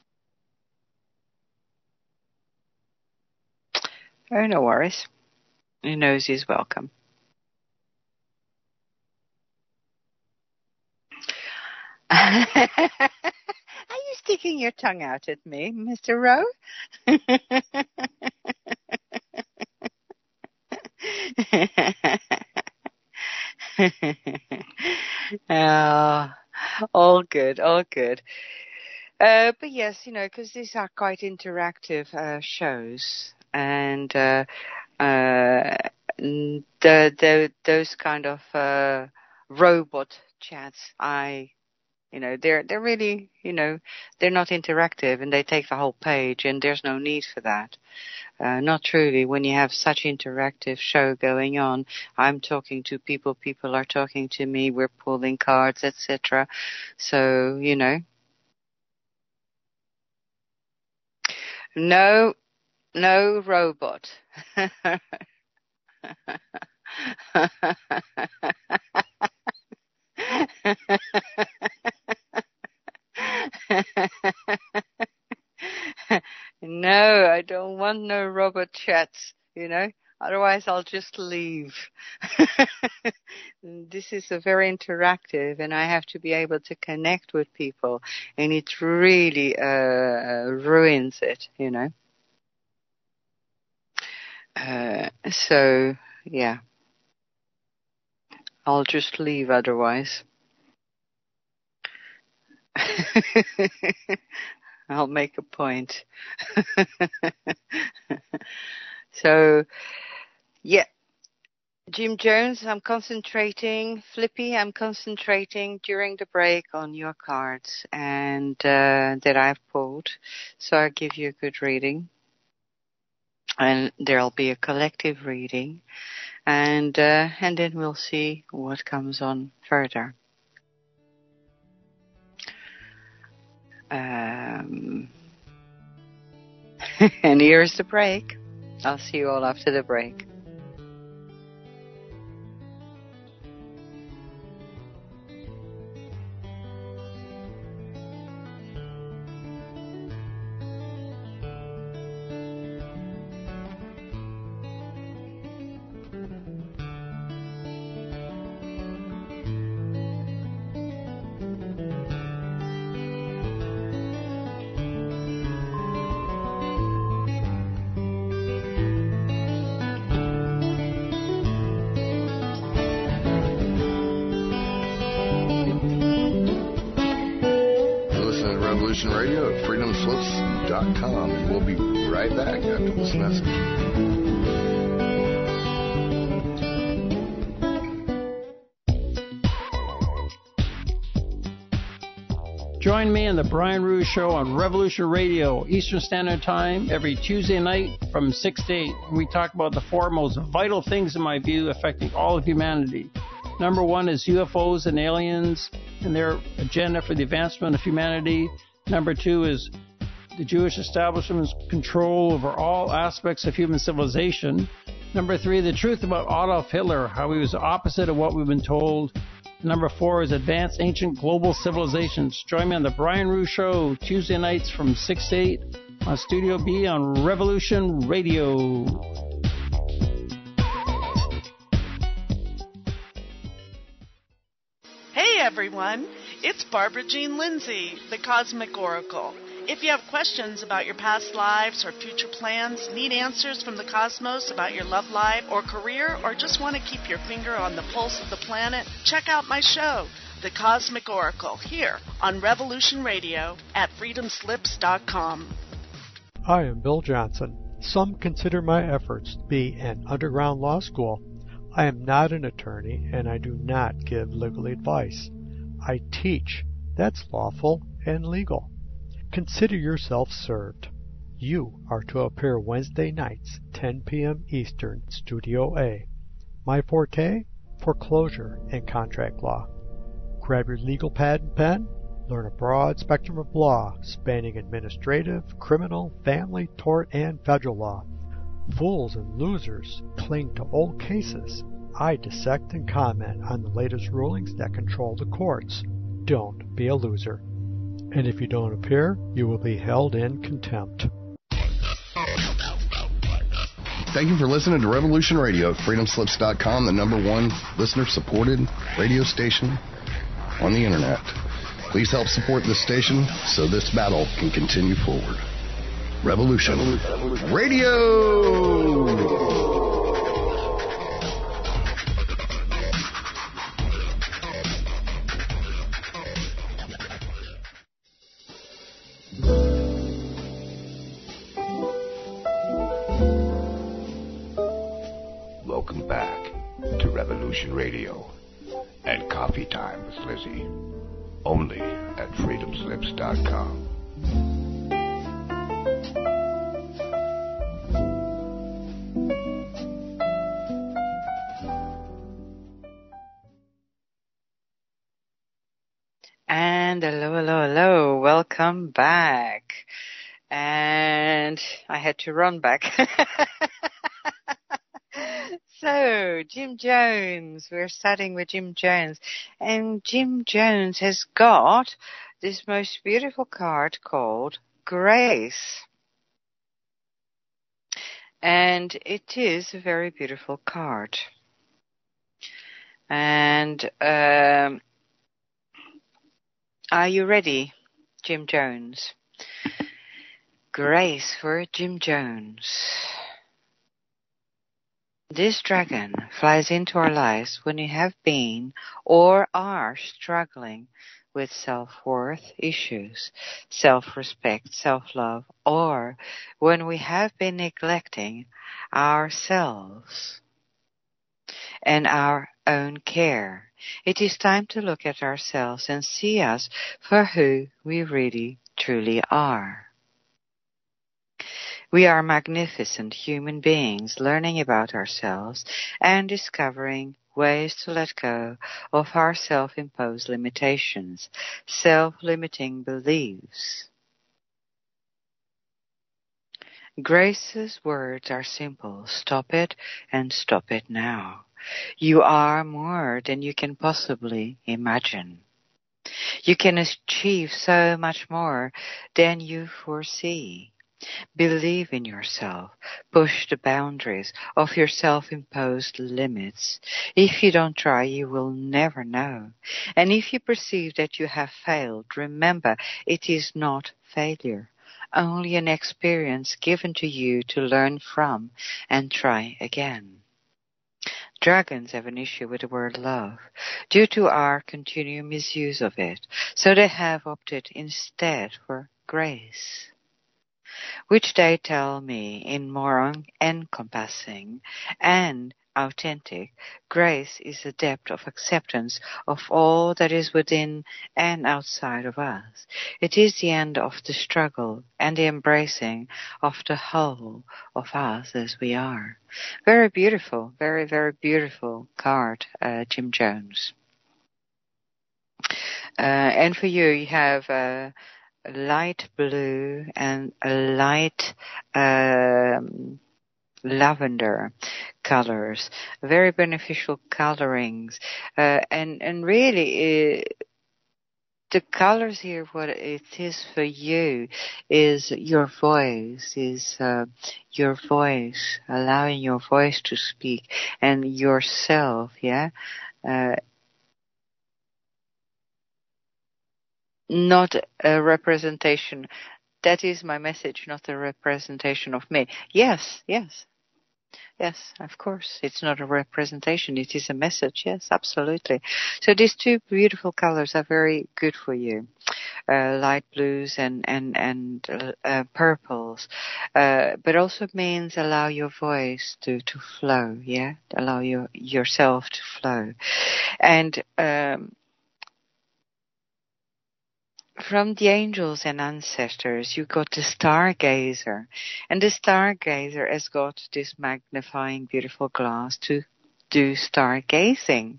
S5: Oh, no worries. He knows he's welcome. Are you sticking your tongue out at me, Mister Rowe? Oh, all good, all good. Uh, but yes, you know, because these are quite interactive uh, shows, and uh, uh, the, the those kind of uh, robot chats I You know, they're they're really, you know, they're not interactive, and they take the whole page, and there's no need for that. Uh, not truly. When you have such interactive show going on, I'm talking to people, people are talking to me, we're pulling cards, et cetera. So, you know. No, no robot. No, I don't want no robot chats, you know. Otherwise, I'll just leave. This is a very interactive, and I have to be able to connect with people, and it really uh, ruins it, you know. Uh, so, yeah. I'll just leave otherwise. I'll make a point. So, yeah. Jim Jones, I'm concentrating. Flippy, I'm concentrating during the break on your cards and uh, that I've pulled. So I'll give you a good reading. And there'll be a collective reading. And, uh, and then we'll see what comes on further. Um, and here's the break. I'll see you all after the break.
S4: Radio at freedom slips dot com. And we'll be right back after this message.
S6: Join me on the Brian Rouge Show on Revolution Radio, Eastern Standard Time, every Tuesday night from six to eight. We talk about the four most vital things, in my view, affecting all of humanity. Number one is U F Os and aliens and their agenda for the advancement of humanity. Number two is the Jewish establishment's control over all aspects of human civilization. Number three, the truth about Adolf Hitler, how he was the opposite of what we've been told. Number four is advanced ancient global civilizations. Join me on the Brian Rouge Show, Tuesday nights from six to eight on Studio B on Revolution Radio.
S7: Hey everyone, it's Barbara Jean Lindsay, the Cosmic Oracle. If you have questions about your past lives or future plans, need answers from the cosmos about your love life or career, or just want to keep your finger on the pulse of the planet, check out my show, The Cosmic Oracle, here on Revolution Radio at freedom slips dot com.
S8: I am Bill Johnson. Some consider my efforts to be an underground law school. I am not an attorney, and I do not give legal advice. I teach. That's lawful and legal. Consider yourself served. You are to appear Wednesday nights, ten p.m. Eastern, Studio A. My forte? Foreclosure and contract law. Grab your legal pad and pen. Learn a broad spectrum of law, spanning administrative, criminal, family, tort, and federal law. Fools and losers cling to old cases. I dissect and comment on the latest rulings that control the courts. Don't be a loser. And if you don't appear, you will be held in contempt.
S4: Thank you for listening to Revolution Radio at freedom slips dot com, the number one listener-supported radio station on the Internet. Please help support this station so this battle can continue forward. Revolution Radio!
S9: Welcome back to Revolution Radio and Coffee Time with Lizzie. only at freedom slips dot com.
S5: And hello, hello, hello. Welcome back. And I had to run back. So, Jim Jones. We're starting with Jim Jones. And Jim Jones has got this most beautiful card called Grace. And it is a very beautiful card. And um, are you ready, Jim Jones? Grace for Jim Jones. This dragon flies into our lives when we have been or are struggling with self-worth issues, self-respect, self-love, or when we have been neglecting ourselves and our own care. It is time to look at ourselves and see us for who we really, truly are. We are magnificent human beings learning about ourselves and discovering ways to let go of our self-imposed limitations, self-limiting beliefs. Grace's words are simple. Stop it and stop it now. You are more than you can possibly imagine. You can achieve so much more than you foresee. Believe in yourself. Push the boundaries of your self-imposed limits. If you don't try, you will never know. And if you perceive that you have failed, remember, it is not failure. Only an experience given to you to learn from and try again. Dragons have an issue with the word love due to our continual misuse of it, so they have opted instead for grace, which they tell me in more encompassing and authentic. Grace is the depth of acceptance of all that is within and outside of us. It is the end of the struggle and the embracing of the whole of us as we are. Very beautiful, very, very beautiful card, uh, Jim Jones. Uh, and for you, you have uh, light blue and a light um, lavender colors, very beneficial colorings, uh, and and really uh, the colors here, what it is for you is your voice, is uh, your voice, allowing your voice to speak, and yourself, yeah. Uh, not a representation. That is my message, not a representation of me. Yes, yes. Yes, of course. It's not a representation. It is a message. Yes, absolutely. So these two beautiful colors are very good for you. Uh, light blues and, and, and uh, purples. Uh, but also means allow your voice to, to flow, yeah? Allow your, yourself to flow. And, um, from the angels and ancestors, you got the stargazer. And the stargazer has got this magnifying, beautiful glass to do stargazing.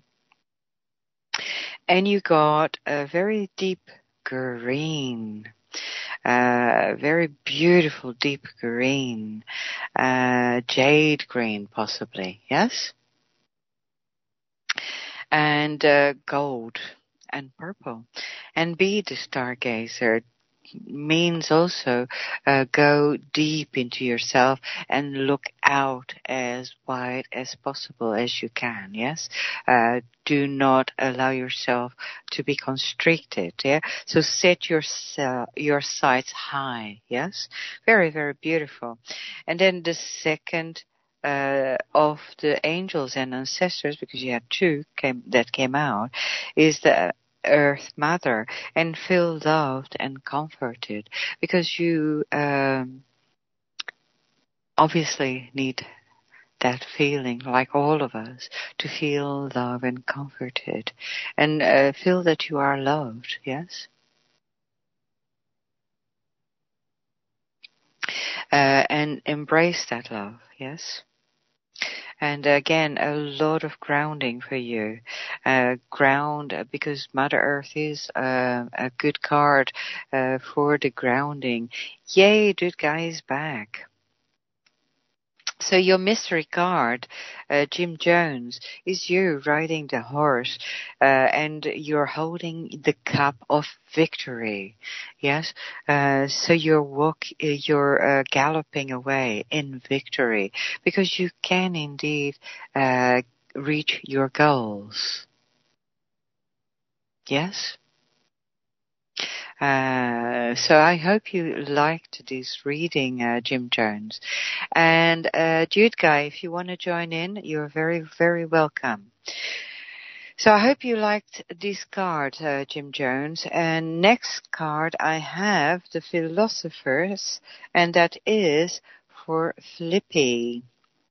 S5: And you got a very deep green, uh, very beautiful deep green, uh, jade green possibly, yes? And uh, gold. And purple. And be the stargazer means also uh, go deep into yourself and look out as wide as possible as you can, yes? Uh, do not allow yourself to be constricted, yeah? So set your, uh, your sights high, yes? Very, very beautiful. And then the second Uh, of the angels and ancestors, because you had two came, that came out, is the Earth Mother, and feel loved and comforted, because you um, obviously need that feeling, like all of us, to feel loved and comforted, and uh, feel that you are loved, yes? Uh, and embrace that love, yes? And again, a lot of grounding for you. Uh, ground, uh, because Mother Earth is uh, a good card uh, for the grounding. Yay, Dude Guy is back. So your mystery card, uh, Jim Jones, is you riding the horse, uh, and you're holding the cup of victory. Yes, uh, so you're walk, uh, you're uh, galloping away in victory because you can indeed uh, reach your goals. Yes. Uh, so I hope you liked this reading, uh, Jim Jones. And uh, Jude Guy, if you want to join in, you're very, very welcome. So I hope you liked this card, uh, Jim Jones. And next card I have the Philosophers, and that is for Flippy.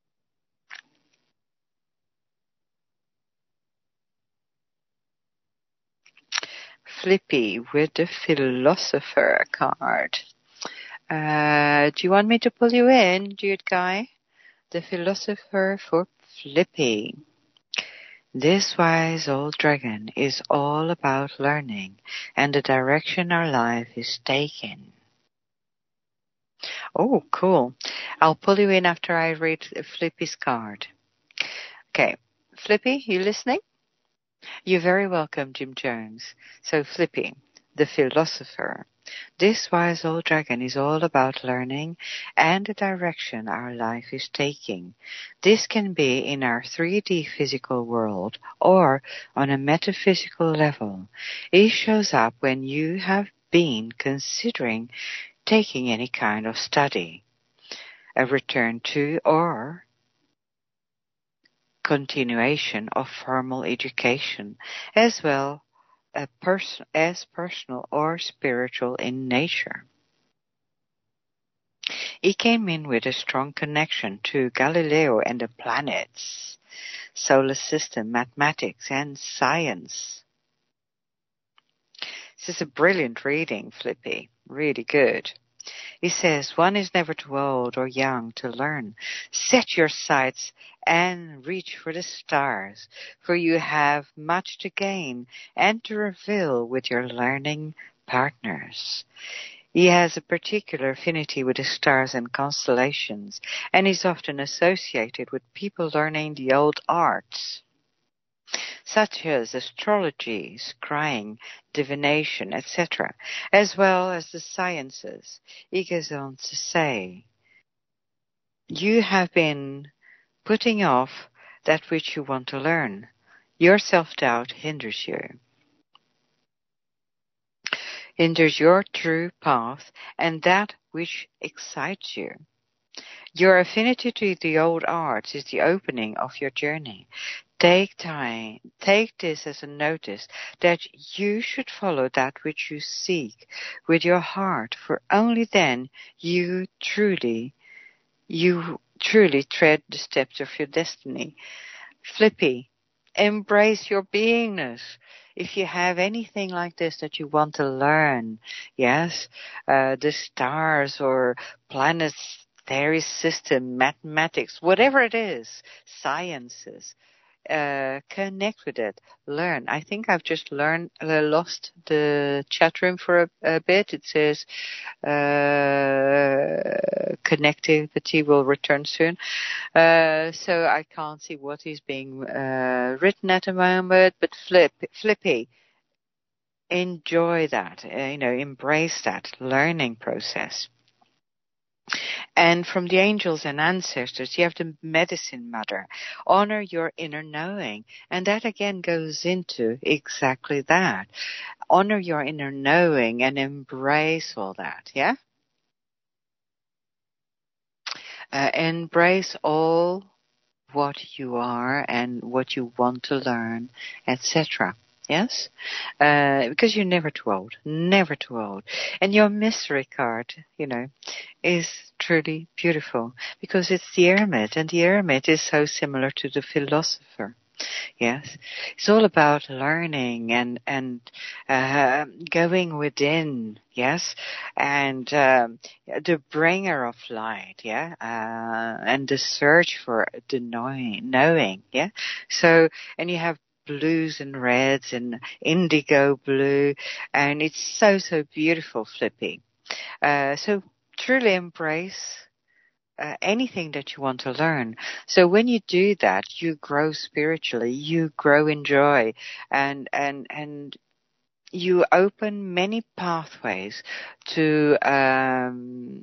S5: Flippy with the Philosopher card. Uh, do you want me to pull you in, Jude Guy? The Philosopher for Flippy. This wise old dragon is all about learning and the direction our life is taking. Oh, cool. I'll pull you in after I read Flippy's card. Okay. Flippy, you listening? You're very welcome, Jim Jones. So, Flippy, the Philosopher. This wise old dragon is all about learning and the direction our life is taking. This can be in our three D physical world or on a metaphysical level. It shows up when you have been considering taking any kind of study, a return to or continuation of formal education, as well a pers- as personal or spiritual in nature. He came in with a strong connection to Galileo and the planets, solar system, mathematics, and science. This is a brilliant reading, Flippy. Really good. He says, one is never too old or young to learn. Set your sights and reach for the stars, for you have much to gain and to reveal with your learning partners. He has a particular affinity with the stars and constellations, and is often associated with people learning the old arts, such as astrology, scrying, divination, et cetera, as well as the sciences. He goes on to say, you have been putting off that which you want to learn. Your self-doubt hinders you. Hinders your true path and that which excites you. Your affinity to the old arts is the opening of your journey. Take time, take this as a notice that you should follow that which you seek with your heart, for only then you truly, you truly tread the steps of your destiny. Flippy, embrace your beingness. If you have anything like this that you want to learn, yes, uh, the stars or planets, theory system, mathematics, whatever it is, sciences, uh, connect with it, learn. I think I've just learned, uh, lost the chat room for a, a bit. It says uh, connectivity will return soon. Uh, so I can't see what is being uh, written at the moment, but flip, Flippy, enjoy that, uh, you know, embrace that learning process. And from the angels and ancestors, you have the medicine mother. Honor your inner knowing. And that again goes into exactly that. Honor your inner knowing and embrace all that, yeah? Uh, embrace all what you are and what you want to learn, et cetera. Yes? Uh, because you're never too old. Never too old. And your mystery card, you know, is truly beautiful because it's the Hermit, and the Hermit is so similar to the philosopher. Yes, it's all about learning and and uh, going within. Yes, and um, the bringer of light. Yeah, uh, and the search for the knowing. Knowing. Yeah. So, and you have blues and reds and indigo blue, and it's so so beautiful, Flippy. Uh, so truly embrace Uh, anything that you want to learn. So when you do that, you grow spiritually, you grow in joy, and and and you open many pathways to um,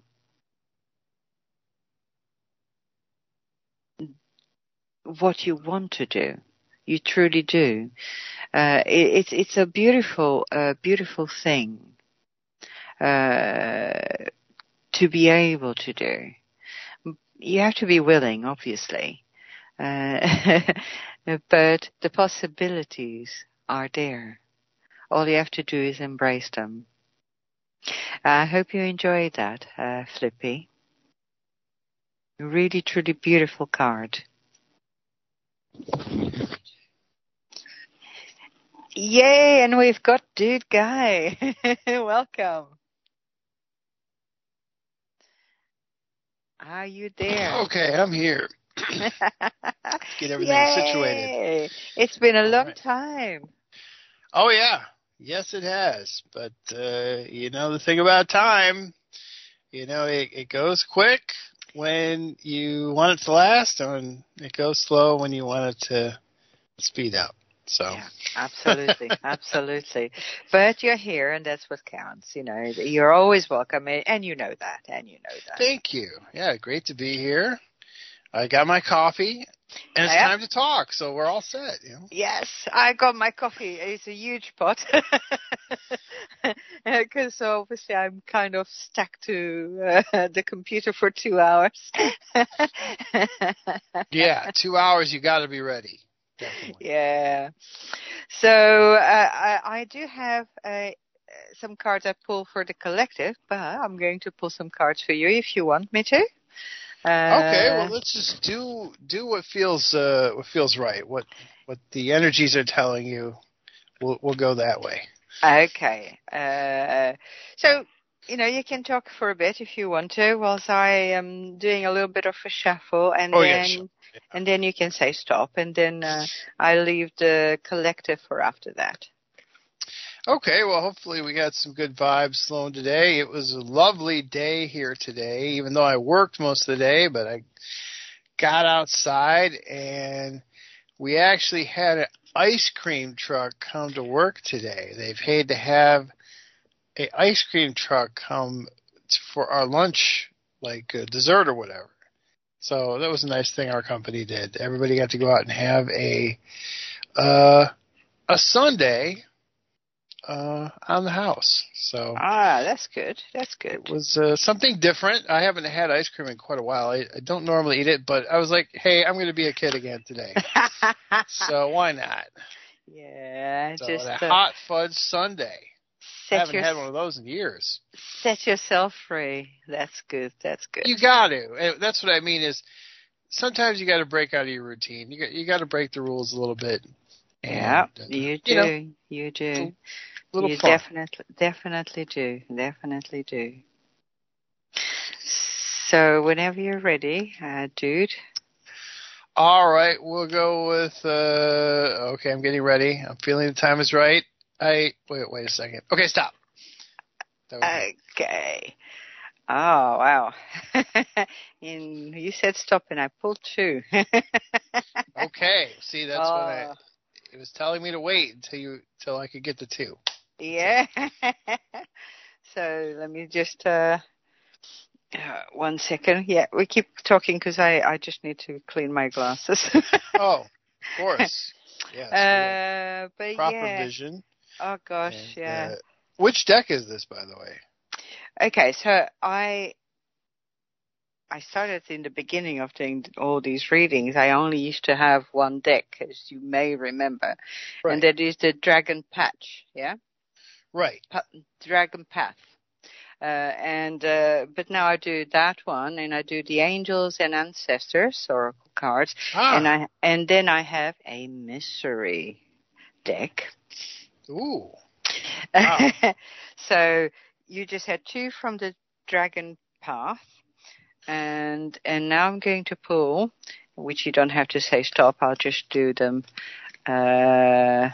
S5: what you want to do. You truly do. Uh, it, it's it's a beautiful, uh, beautiful thing uh, to be able to do. You have to be willing, obviously. Uh, but the possibilities are there. All you have to do is embrace them. I hope you enjoyed that, uh, Flippy. Really, truly beautiful card. Yay, and we've got Dude Guy. Welcome. Are you there?
S10: Okay, I'm here. Get everything
S5: Yay!
S10: situated.
S5: It's been a
S10: All
S5: long
S10: right.
S5: time.
S10: Oh, yeah. Yes, it has. But, uh, you know, the thing about time, you know, it, it goes quick when you want it to last, and it goes slow when you want it to speed up. So.
S5: Yeah, absolutely, absolutely. But you're here, and that's what counts. You know, you're always welcome, and you know that, and you know that.
S10: Thank you. Yeah, great to be here. I got my coffee, and it's
S5: Yep.
S10: time to talk, so we're all set. You know?
S5: Yes, I got my coffee. It's a huge pot. Because obviously I'm kind of stuck to uh, the computer for two hours.
S10: Yeah, two hours, you got to be ready. Definitely.
S5: Yeah. So uh, I, I do have uh, some cards I pull for the collective, but I'm going to pull some cards for you if you want me to. Uh,
S10: Okay, well, let's just do do what feels uh, what feels right. What what the energies are telling you. We'll we'll go that way.
S5: Okay. Uh, so, you know, you can talk for a bit if you want to, whilst I am doing a little bit of a shuffle, and
S10: Oh,
S5: then
S10: yeah, sure. Yeah.
S5: and then you can say stop, and then uh, I leave the collective for after that.
S10: Okay, well, hopefully we got some good vibes flowing today. It was a lovely day here today, even though I worked most of the day, but I got outside and we actually had an ice cream truck come to work today. They've had to have an ice cream truck come for our lunch, like uh, dessert or whatever. So that was a nice thing our company did. Everybody got to go out and have a uh, a sundae uh, on the house. So
S5: Ah, that's good. That's good.
S10: it was uh, something different. I haven't had ice cream in quite a while. I, I don't normally eat it, but I was like, hey, I'm going to be a kid again today. So why not?
S5: Yeah,
S10: So
S5: just
S10: a
S5: uh,
S10: hot fudge sundae. I
S5: set
S10: haven't
S5: your,
S10: had one of those in years.
S5: set yourself free. That's good. That's good.
S10: You got to. And that's what I mean is sometimes you got to break out of your routine. You got you got to break the rules a little bit. And,
S5: Yeah,
S10: uh,
S5: you do.
S10: You know,
S5: you do.
S10: a little
S5: you
S10: fun.
S5: definitely, definitely do. Definitely do. So whenever you're ready, uh, dude.
S10: All right, we'll go with. Uh, okay, I'm getting ready. I'm feeling the time is right. I wait. Wait a second. Okay, stop. That was it.
S5: Okay. Oh, wow. and you said stop, and I pulled two.
S10: Okay. See, that's
S5: oh.
S10: what I. It was telling me to wait until you till I could get the two.
S5: Yeah. So let me just uh, uh, one second. Yeah, we keep talking because I I just need to clean my glasses.
S10: Oh, of course. Yes.
S5: Uh, but
S10: proper
S5: yeah.
S10: vision.
S5: Oh gosh,
S10: And,
S5: yeah.
S10: Uh, which deck is this, by the way?
S5: Okay, so I I started in the beginning of doing all these readings. I only used to have one deck, as you may remember.
S10: Right.
S5: And that is the Dragon Patch, yeah?
S10: Right.
S5: Pa- Dragon Path. Uh, and uh, but now I do that one, and I do the Angels and Ancestors Oracle cards,
S10: Ah.
S5: and I and then I have a mystery deck.
S10: Ooh. Wow.
S5: So you just had two from the Dragon Path, and and now I'm going to pull, which you don't have to say stop. I'll just do them. Uh,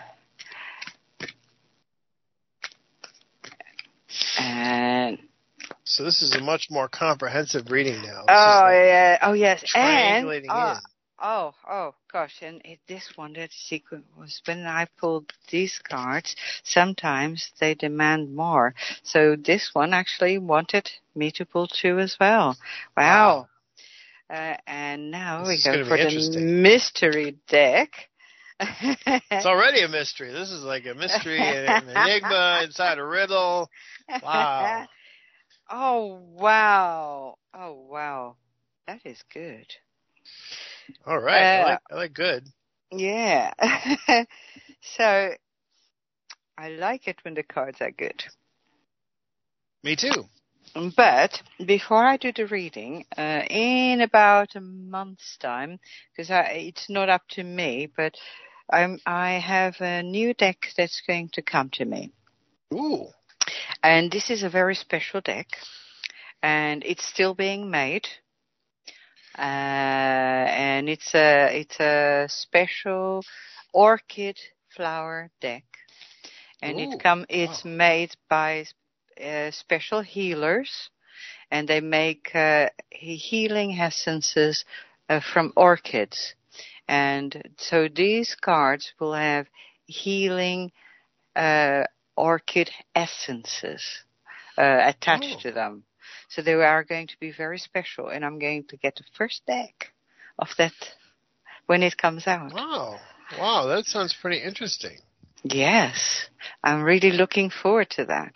S5: And
S10: so this is a much more comprehensive reading now. This
S5: oh
S10: like
S5: yeah, oh yes, and
S10: triangulating
S5: oh,
S10: in.
S5: oh oh gosh, and it, this one, that secret was when I pulled these cards. Sometimes they demand more, so this one actually wanted me to pull two as well. Wow! wow. Uh, and now
S10: this
S5: we go for the mystery deck.
S10: It's already a mystery. This is like a mystery, an enigma inside a riddle. Wow.
S5: Oh, wow. Oh, wow. That is good.
S10: All right. Uh, I, like, I like good.
S5: Yeah. So, I like it when the cards are good.
S10: Me too.
S5: But before I do the reading, uh, in about a month's time, because it's not up to me, but I'm, I have a new deck that's going to come to me.
S10: Ooh.
S5: And this is a very special deck, and it's still being made. Uh, and it's a it's a special orchid flower deck, and
S10: Ooh,
S5: it come it's
S10: wow.
S5: made by uh, special healers, and they make uh, healing essences uh, from orchids, and so these cards will have healing uh, orchid essences uh, attached
S10: oh.
S5: to them. So they are going to be very special, and I'm going to get the first deck of that when it comes out.
S10: Wow. Wow, that sounds pretty interesting.
S5: Yes, I'm really looking forward to that.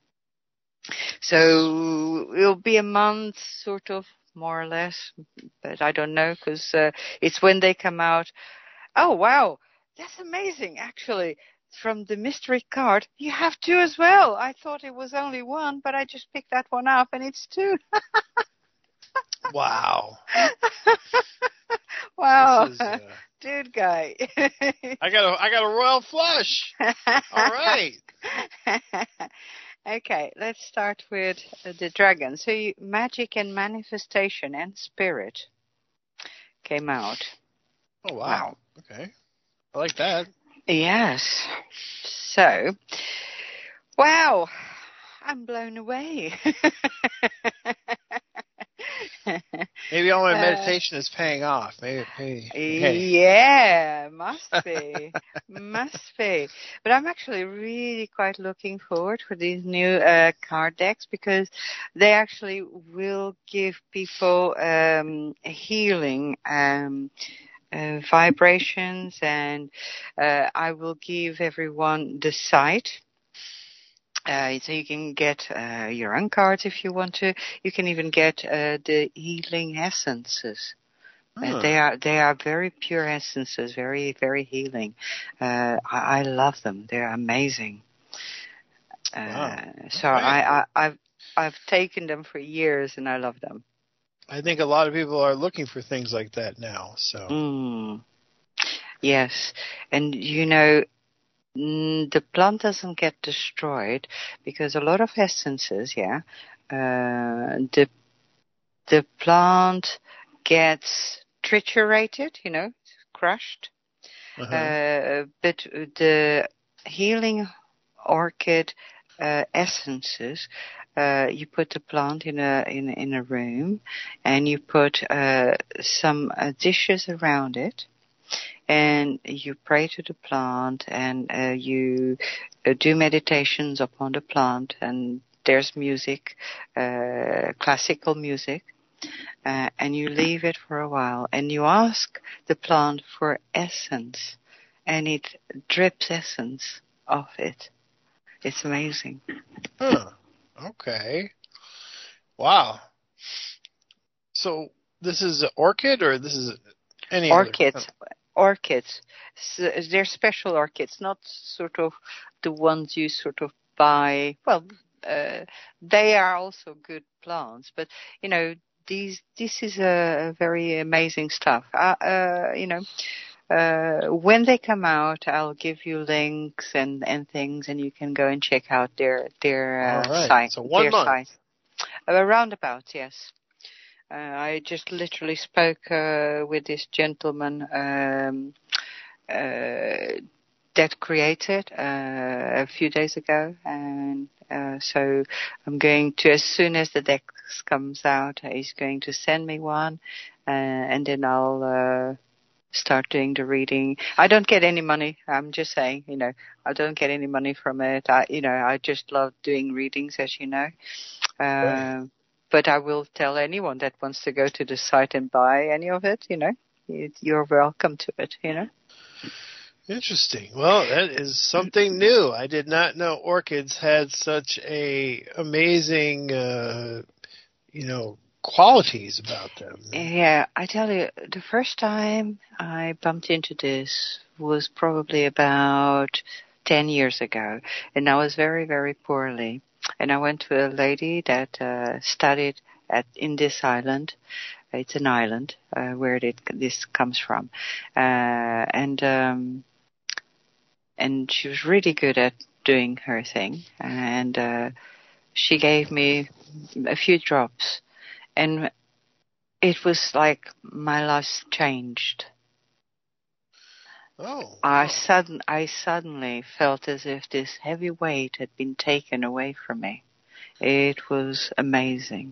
S5: So it'll be a month, sort of, more or less, but I don't know, because uh, it's when they come out. Oh, wow, that's amazing, actually. From the mystery card, you have two as well. I thought it was only one, but I just picked that one up, and it's two.
S10: Wow.
S5: Wow.
S10: Is, uh,
S5: Dude guy.
S10: I got a I got a royal flush. All right.
S5: Okay, let's start with uh, the dragon. So you, magic and manifestation and spirit came out.
S10: Oh, wow. wow. Okay. I like that.
S5: Yes. So, wow, I'm blown away.
S10: Maybe all my meditation uh, is paying off. Maybe, maybe hey.
S5: Yeah, must be. Must be. But I'm actually really quite looking forward for these new uh, card decks, because they actually will give people um, healing um Uh, vibrations, and uh, I will give everyone the site. Uh, so you can get uh, your own cards if you want to. You can even get uh, the healing essences. Huh. Uh, they are they are very pure essences, very very healing. Uh, I, I love them. They're amazing. Uh,
S10: wow.
S5: So
S10: okay.
S5: I, I I've I've taken them for years, and I love them.
S10: I think a lot of people are looking for things like that now. So
S5: mm. Yes, and you know, the plant doesn't get destroyed, because a lot of essences, yeah, uh, the the plant gets triturated, you know, crushed.
S10: Uh-huh.
S5: Uh, but the healing orchid uh, essences, uh, you put the plant in a in in a room, and you put uh, some uh, dishes around it. And you pray to the plant, and uh, you uh, do meditations upon the plant, and there's music, uh, classical music, uh, and you leave it for a while, and you ask the plant for essence, and it drips essence off it. It's amazing.
S10: Huh. Okay. Wow. So this is an orchid, or this is any
S5: Orchids.
S10: other?
S5: Orchids. So they're special orchids, not sort of the ones you sort of buy. Well, uh, they are also good plants, but you know, these this is a very amazing stuff. Uh, uh, you know, uh, when they come out, I'll give you links and, and things, and you can go and check out their their uh,
S10: All right.
S5: site.
S10: So one
S5: their
S10: month.
S5: site. Uh, roundabout, yes. Uh, I just literally spoke uh, with this gentleman um, uh, that created uh, a few days ago, and uh, so I'm going to, as soon as the deck comes out, he's going to send me one, uh, and then I'll uh, start doing the reading. I don't get any money. I'm just saying, you know, I don't get any money from it. I, you know, I just love doing readings, as you know. Uh,
S10: Right.
S5: But I will tell anyone that wants to go to the site and buy any of it, you know, it, you're welcome to it, you know.
S10: Interesting. Well, that is something new. I did not know orchids had such a amazing, uh, you know, qualities about them.
S5: Yeah, I tell you, the first time I bumped into this was probably about ten years ago, and I was very, very poorly. And I went to a lady that uh, studied at in this island. It's an island uh, where it, this comes from, uh, and um, and she was really good at doing her thing. And uh, she gave me a few drops, and it was like my life changed.
S10: Oh.
S5: I
S10: Wow.
S5: sudden I suddenly felt as if this heavy weight had been taken away from me. It was amazing.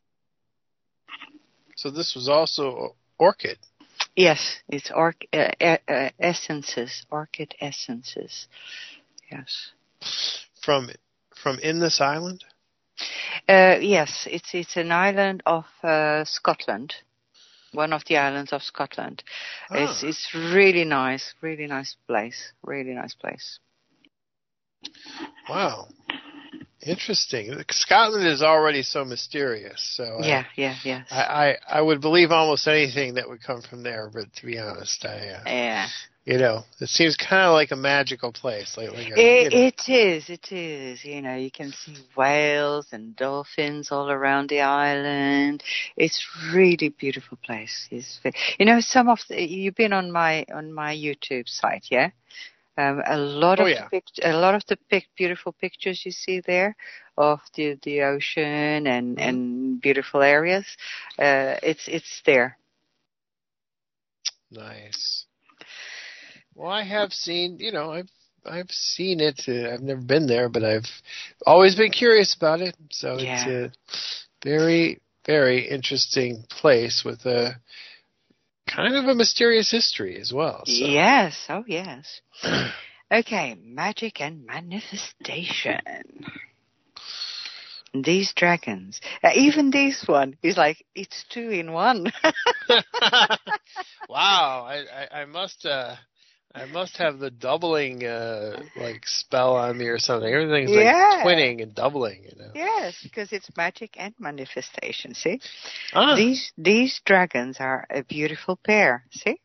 S10: So this was also orchid.
S5: Yes, it's orch- uh, uh, essences, orchid essences. Yes.
S10: From from in this island?
S5: Uh, yes, it's it's an island of uh, Scotland. One of the islands of Scotland.
S10: Ah.
S5: It's it's really nice, really nice place, really nice place.
S10: Wow. Interesting. Scotland is already so mysterious, so
S5: Yeah, yeah, yes.
S10: I, I, I would believe almost anything that would come from there. But to be honest, I uh,
S5: Yeah.
S10: you know, it seems kind of like a magical place. Like, like a,
S5: It,
S10: you know.
S5: it is, it is. You know, you can see whales and dolphins all around the island. It's really beautiful place. It's, you know, some of the, you've been on my on my YouTube site, yeah. Um, a lot
S10: Oh,
S5: of
S10: yeah.
S5: the pict- a lot of the pic- beautiful pictures you see there of the the ocean and
S10: Mm-hmm.
S5: and beautiful areas. Uh, it's it's there.
S10: Nice. Well, I have seen, you know, I've I've seen it. Uh, I've never been there, but I've always been curious about it. So
S5: Yeah.
S10: it's a very, very interesting place with a kind of a mysterious history as well. So.
S5: Yes, oh yes. Okay, magic and manifestation. These dragons, uh, even this one is like, it's two in one.
S10: Wow, I, I, I must uh, I must have the doubling uh, like spell on me or something. Everything's like
S5: Yeah.
S10: twinning and doubling, you know.
S5: Yes, because it's magic and manifestation, see?
S10: Ah.
S5: These these dragons are a beautiful pair, see?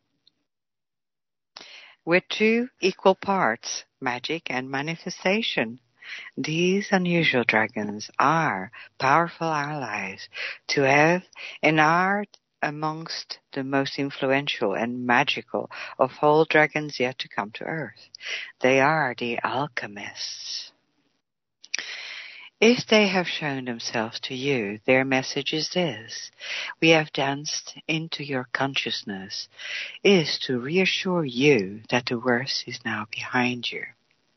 S5: With two equal parts, magic and manifestation. These unusual dragons are powerful allies to have and are amongst the most influential and magical of all dragons yet to come to Earth. They are the alchemists. If they have shown themselves to you, their message is this: we have danced into your consciousness, is to reassure you that the worst is now behind you.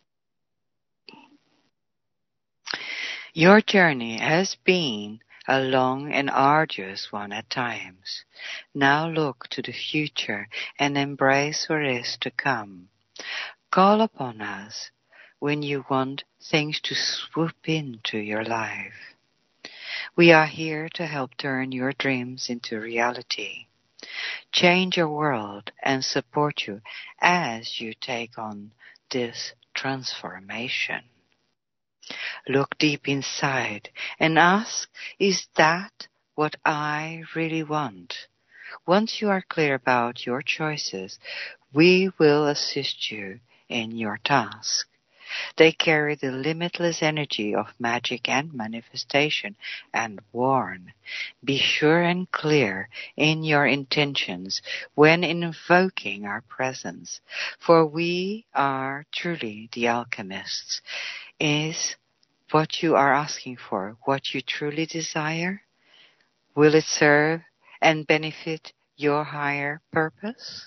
S5: Your journey has been a long and arduous one at times. Now look to the future and embrace what is to come. Call upon us when you want things to swoop into your life. We are here to help turn your dreams into reality, change your world, and support you as you take on this transformation. Look deep inside and ask, is that what I really want. Once you are clear about your choices, we will assist you in your task. They carry the limitless energy of magic and manifestation and warn. Be sure and clear in your intentions when invoking our presence, for we are truly the alchemists. Is what you are asking for what you truly desire? Will it serve and benefit your higher purpose?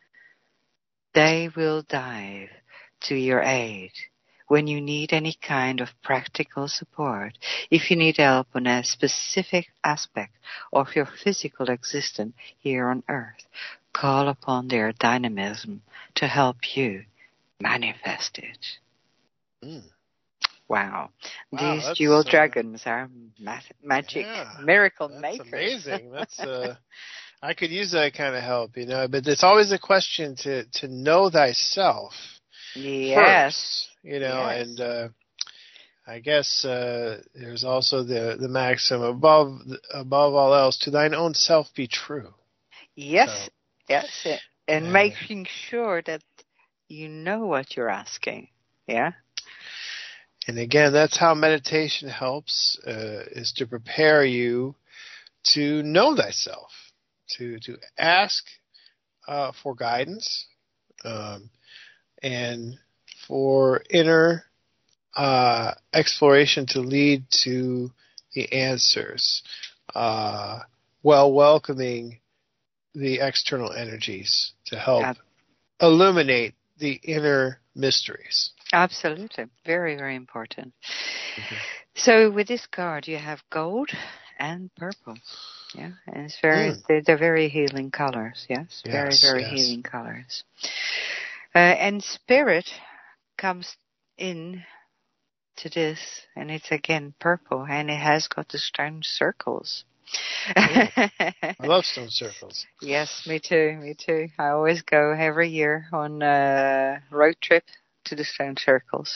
S5: They will dive to your aid when you need any kind of practical support. If you need help on a specific aspect of your physical existence here on Earth, call upon their dynamism to help you manifest it.
S10: Mm.
S5: Wow.
S10: Wow,
S5: These
S10: that's,
S5: jewel
S10: uh,
S5: dragons are ma- magic
S10: Yeah,
S5: miracle
S10: that's
S5: makers.
S10: amazing. That's uh, I could use that kind of help, you know. But it's always a question to to know thyself
S5: Yes.
S10: first, you know.
S5: Yes.
S10: And uh, I guess uh, there's also the the maxim above above all else, to thine own self be true.
S5: Yes.
S10: So,
S5: Yes. And
S10: uh,
S5: making sure that you know what you're asking. Yeah.
S10: And again, that's how meditation helps, uh, is to prepare you to know thyself, to to ask uh, for guidance, um, and for inner uh, exploration to lead to the answers, uh, while welcoming the external energies to help
S5: Ab-
S10: illuminate the inner mysteries.
S5: Absolutely. Very, very important. Mm-hmm. So with this card, you have gold and purple. Yeah. And it's very, mm. they're, they're very healing colors. Yes. Very,
S10: yes,
S5: very
S10: yes.
S5: healing colors. Uh, and spirit comes in to this, and it's again purple, and it has got the stone circles.
S10: I love stone circles.
S5: Yes, me too, me too. I always go every year on a road trip to the stone circles.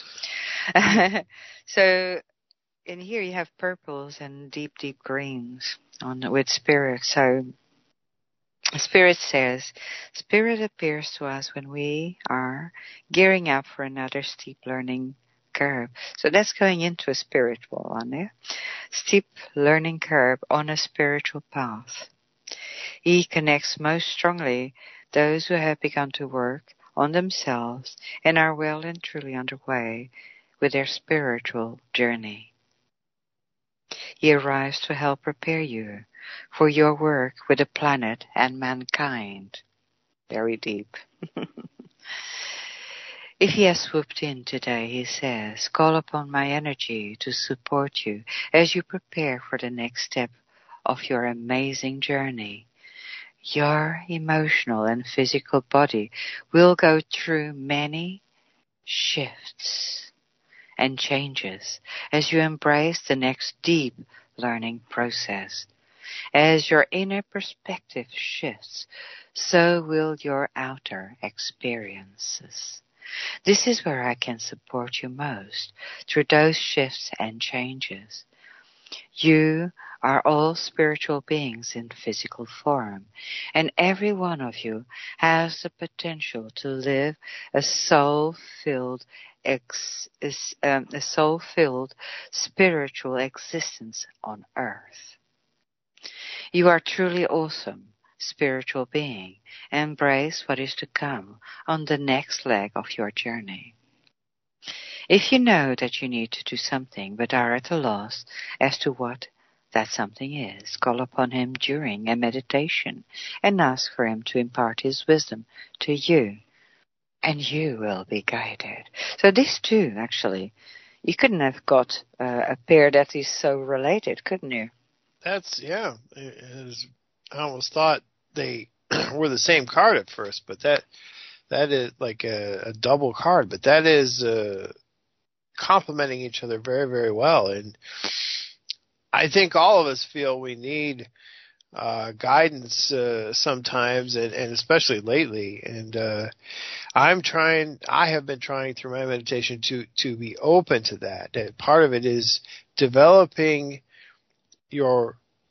S5: So in here you have purples and deep, deep greens on with spirit. So Spirit says, Spirit appears to us when we are gearing up for another steep learning curve. So that's going into a spiritual one there. Steep learning curve on a spiritual path. He connects most strongly those who have begun to work on themselves and are well and truly underway with their spiritual journey. He arrives to help prepare you for your work with the planet and mankind. Very deep. If he has swooped in today, he says, call upon my energy to support you as you prepare for the next step of your amazing journey. Your emotional and physical body will go through many shifts and changes as you embrace the next deep learning process. As your inner perspective shifts, so will your outer experiences. This is where I can support you most through those shifts and changes. You are all spiritual beings in physical form, and every one of you has the potential to live a soul-filled, ex, um, a soul-filled spiritual existence on earth. You are truly awesome, spiritual being. Embrace what is to come on the next leg of your journey. If you know that you need to do something but are at a loss as to what that something is, call upon him during a meditation and ask for him to impart his wisdom to you, and you will be guided. So these two, actually, you couldn't have got uh, a pair that is so related, couldn't you?
S10: That's, yeah. It is, I almost thought they were the same card at first, but that that is like a, a double card, but that is uh, complementing each other very, very well. And I think all of us feel we need uh, guidance uh, sometimes, and, and especially lately. And uh, I'm trying, I have been trying through my meditation to, to be open to that. And part of it is developing your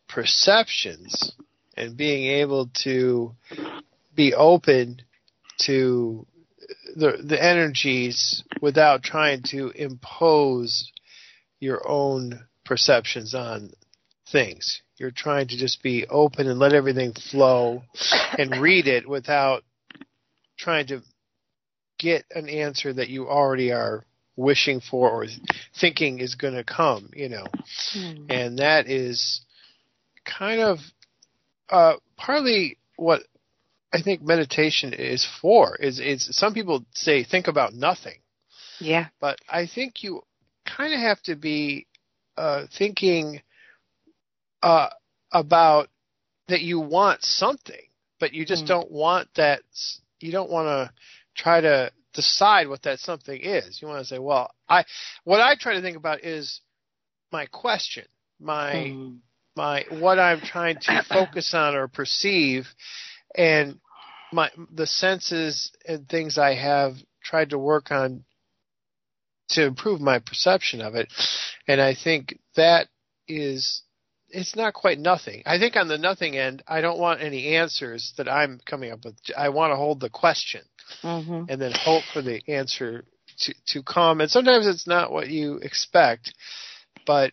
S10: perceptions and being able to be open to the the energies without trying to impose your own perceptions on things. You're trying to just be open and let everything flow and read it without trying to get an answer that you already are wishing for or thinking is going to come, you know. Mm. And that is kind of uh, partly what I think meditation is for. Is is some people say think about nothing.
S5: Yeah.
S10: But I think you kind of have to be uh, thinking uh, about that you want something, but you just mm. don't want that. You don't want to try to decide what that something is. You want to say, well, I what I try to think about is my question, my mm. my what I'm trying to focus on or perceive, and my the senses and things I have tried to work on to improve my perception of it. And I think that is, it's not quite nothing. I think on the nothing end, I don't want any answers that I'm coming up with. I want to hold the question mm-hmm. and then hope for the answer to, to come. And sometimes it's not what you expect. But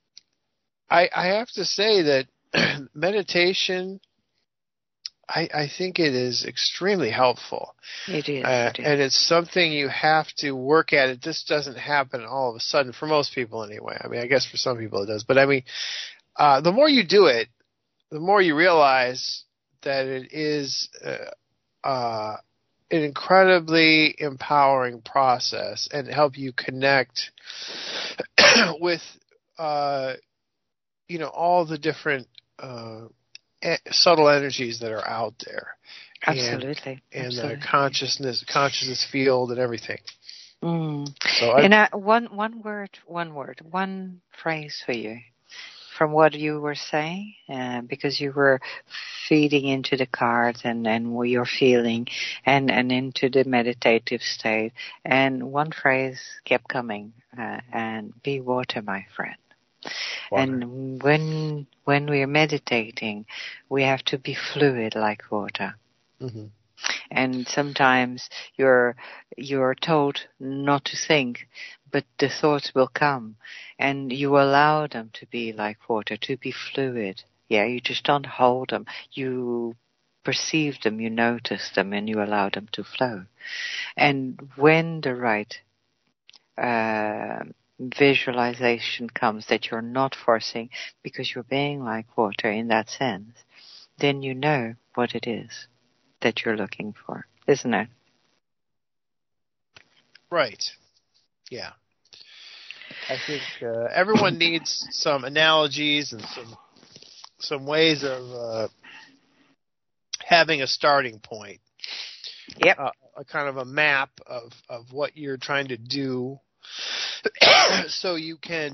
S10: I, I have to say that meditation, I, I think it is extremely helpful.
S5: It is,
S10: uh,
S5: it is.
S10: And it's something you have to work at. It just doesn't happen all of a sudden, for most people anyway. I mean, I guess for some people it does. But I mean, uh, the more you do it, the more you realize that it is uh, uh, an incredibly empowering process and help you connect with, uh, you know, all the different uh subtle energies that are out there.
S5: Absolutely.
S10: And, and
S5: Absolutely.
S10: the consciousness, consciousness field and everything.
S5: Mm.
S10: So I,
S5: and uh, one, one word, one word, one phrase for you from what you were saying, uh, because you were feeding into the cards and, and what you're feeling and, and into the meditative state. And one phrase kept coming, uh, and be water, my friend. Water. And when when we're meditating, we have to be fluid like water. Mm-hmm. And sometimes you're you're told not to think, but the thoughts will come, and you allow them to be like water, to be fluid. Yeah, you just don't hold them. You perceive them, you notice them, and you allow them to flow. And when the right uh, visualization comes that you're not forcing because you're being like water in that sense, then you know what it is that you're looking for, isn't it?
S10: Right. Yeah. I think uh, everyone needs some analogies and some some ways of uh, having a starting point.
S5: Yep.
S10: Uh, a kind of a map of, of what you're trying to do so you can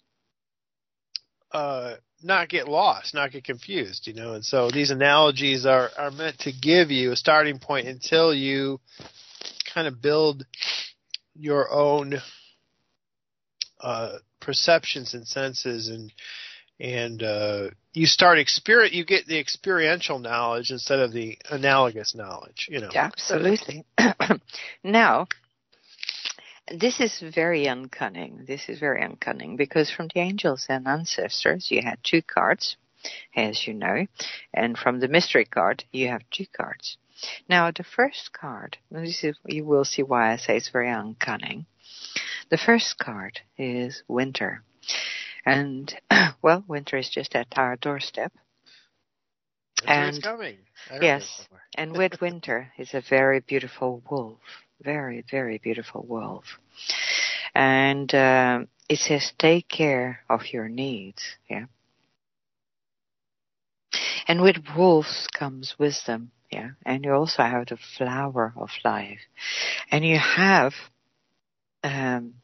S10: uh, not get lost, not get confused, you know. And so these analogies are, are meant to give you a starting point until you kind of build your own uh, perceptions and senses, and and uh, you start experience. You get the experiential knowledge instead of the analogous knowledge, you know.
S5: Absolutely. Now, this is very uncanny. This is very uncanny because from the angels and ancestors, you had two cards, as you know, and from the mystery card, you have two cards. Now, the first card, this is, you will see why I say it's very uncanny. The first card is winter. And, well, winter is just at our doorstep.
S10: Winter
S5: and,
S10: is coming.
S5: Yes, and with winter is a very beautiful wolf. Very, very beautiful wolf. And um, it says, take care of your needs. Yeah. And with wolves comes wisdom. Yeah. And you also have the flower of life. And you have um,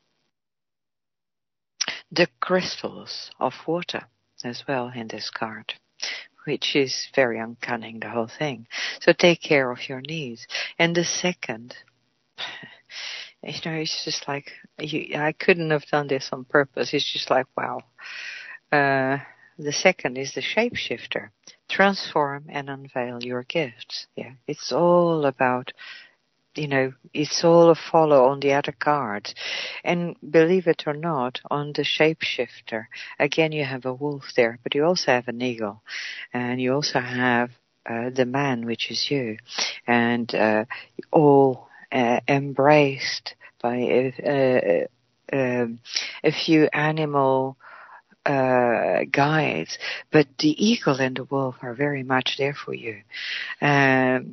S5: the crystals of water as well in this card, which is very uncanny, the whole thing. So take care of your needs. And the second, you know, it's just like, you, I couldn't have done this on purpose. It's just like, wow. Uh, the second is the shapeshifter. Transform and unveil your gifts. Yeah, it's all about, you know, it's all a follow on the other cards. And believe it or not, on the shapeshifter, again, you have a wolf there, but you also have an eagle. And you also have uh, the man, which is you. And uh, all uh, embraced by a, a, a, a few animal uh, guides. But the eagle and the wolf are very much there for you. Um,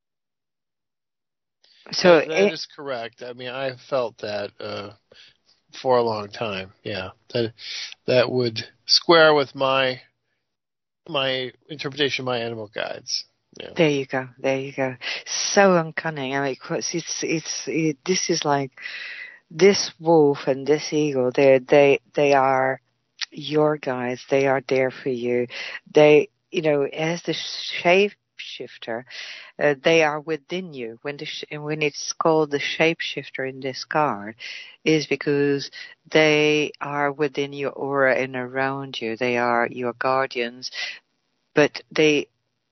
S5: So
S10: that, that
S5: it,
S10: is correct. I mean, I felt that uh, for a long time. Yeah, that that would square with my my interpretation of my animal guides. Yeah.
S5: There you go. There you go. So uncanny. I mean, it's it's, it's it, this is like this wolf and this eagle. They they they are your guides. They are there for you. They, you know, as the shape shifter, uh, they are within you. When the sh- when it's called the shapeshifter in this card, is because they are within your aura and around you. They are your guardians, but they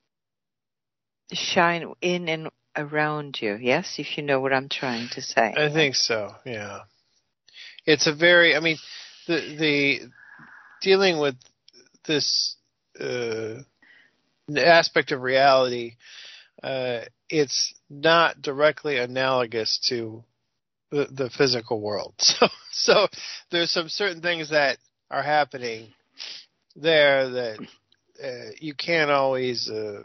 S5: shine in and around you. Yes, if you know what I'm trying to say.
S10: I think so. Yeah, it's a very. I mean, the the dealing with this uh, aspect of reality. Uh, it's not directly analogous to the, the physical world. So, so there's some certain things that are happening there that uh, you can't always uh,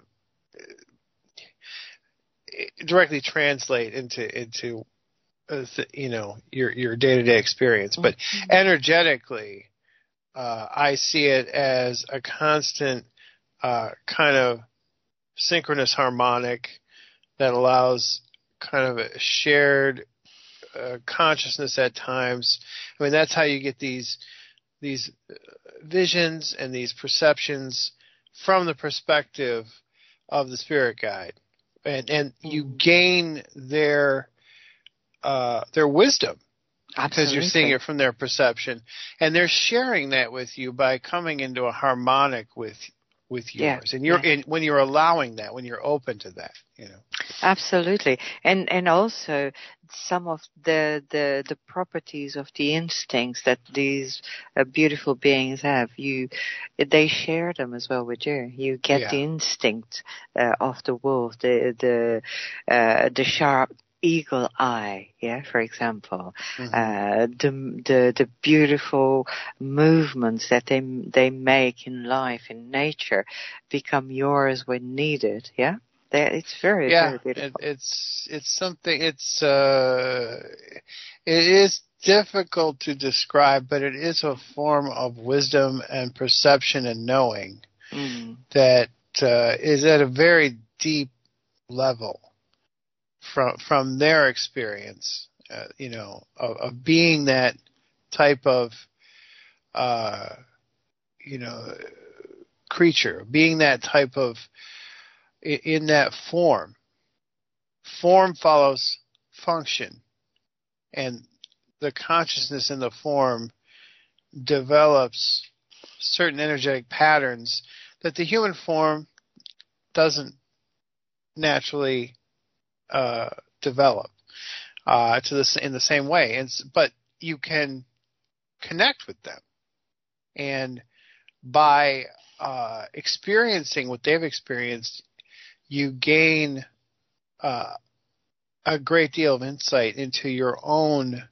S10: directly translate into into uh, th- you know your your day to day experience. But mm-hmm. energetically, uh, I see it as a constant uh, kind of synchronous harmonic that allows kind of a shared uh, consciousness at times. I mean, that's how you get these these visions and these perceptions from the perspective of the spirit guide, and and you gain their uh, their wisdom because you're seeing it from their perception, and they're sharing that with you by coming into a harmonic with. with yours, yeah, and you're yeah. in, when you're allowing that, when you're open to that, you know.
S5: Absolutely, and and also some of the the the properties of the instincts that these uh, beautiful beings have, you they share them as well with you. You get yeah. the instinct uh, of the wolf, the the uh, the sharp eagle eye, yeah, for example, mm-hmm. uh, the the the beautiful movements that they they make in life, in nature, become yours when needed. Yeah, They're, it's very
S10: yeah,
S5: very beautiful.
S10: It, it's it's something. It's uh, it is difficult to describe, but it is a form of wisdom and perception and knowing mm. that uh, is at a very deep level. From from their experience, uh, you know, of, of being that type of, uh, you know, creature, being that type of, in, in that form. Form follows function, and the consciousness in the form develops certain energetic patterns that the human form doesn't naturally Uh, develop uh, to this in the same way, and but you can connect with them, and by uh, experiencing what they've experienced, you gain uh, a great deal of insight into your own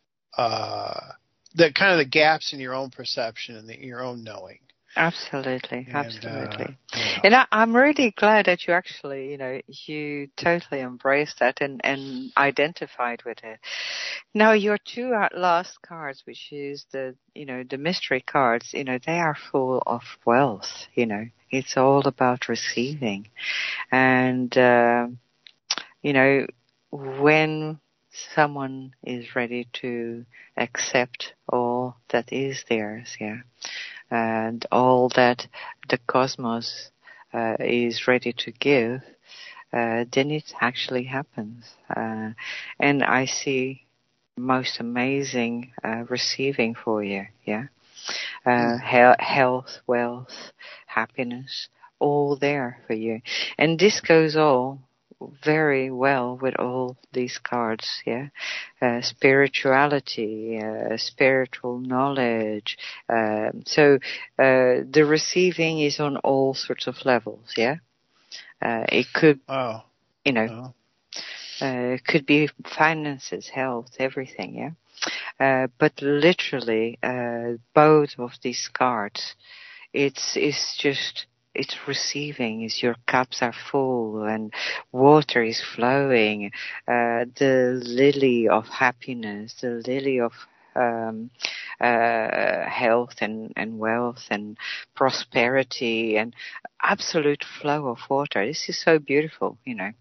S10: uh, the kind of the gaps in your own perception and the, your own knowing.
S5: Absolutely,
S10: and,
S5: absolutely.
S10: Uh, yeah.
S5: And I, I'm really glad that you actually, you know, you totally embraced that and, and identified with it. Now, your two last cards, which is the, you know, the mystery cards, you know, they are full of wealth, you know. It's all about receiving. And, uh, you know, when someone is ready to accept all that is theirs, yeah, and all that the cosmos uh, is ready to give, uh, then it actually happens. Uh, and I see most amazing uh, receiving for you, yeah. Uh, he- health, wealth, happiness, all there for you. And this goes all very well with all these cards, yeah. Uh, spirituality, uh, spiritual knowledge. Uh, so uh, the receiving is on all sorts of levels, yeah. Uh, it could,
S10: wow.
S5: you know,
S10: wow.
S5: uh, it could be finances, health, everything, yeah. Uh, but literally, uh, both of these cards, it's it's just. It's receiving, is your cups are full and water is flowing. Uh, the lily of happiness, the lily of um, uh, health and, and wealth and prosperity and absolute flow of water. This is so beautiful, you know.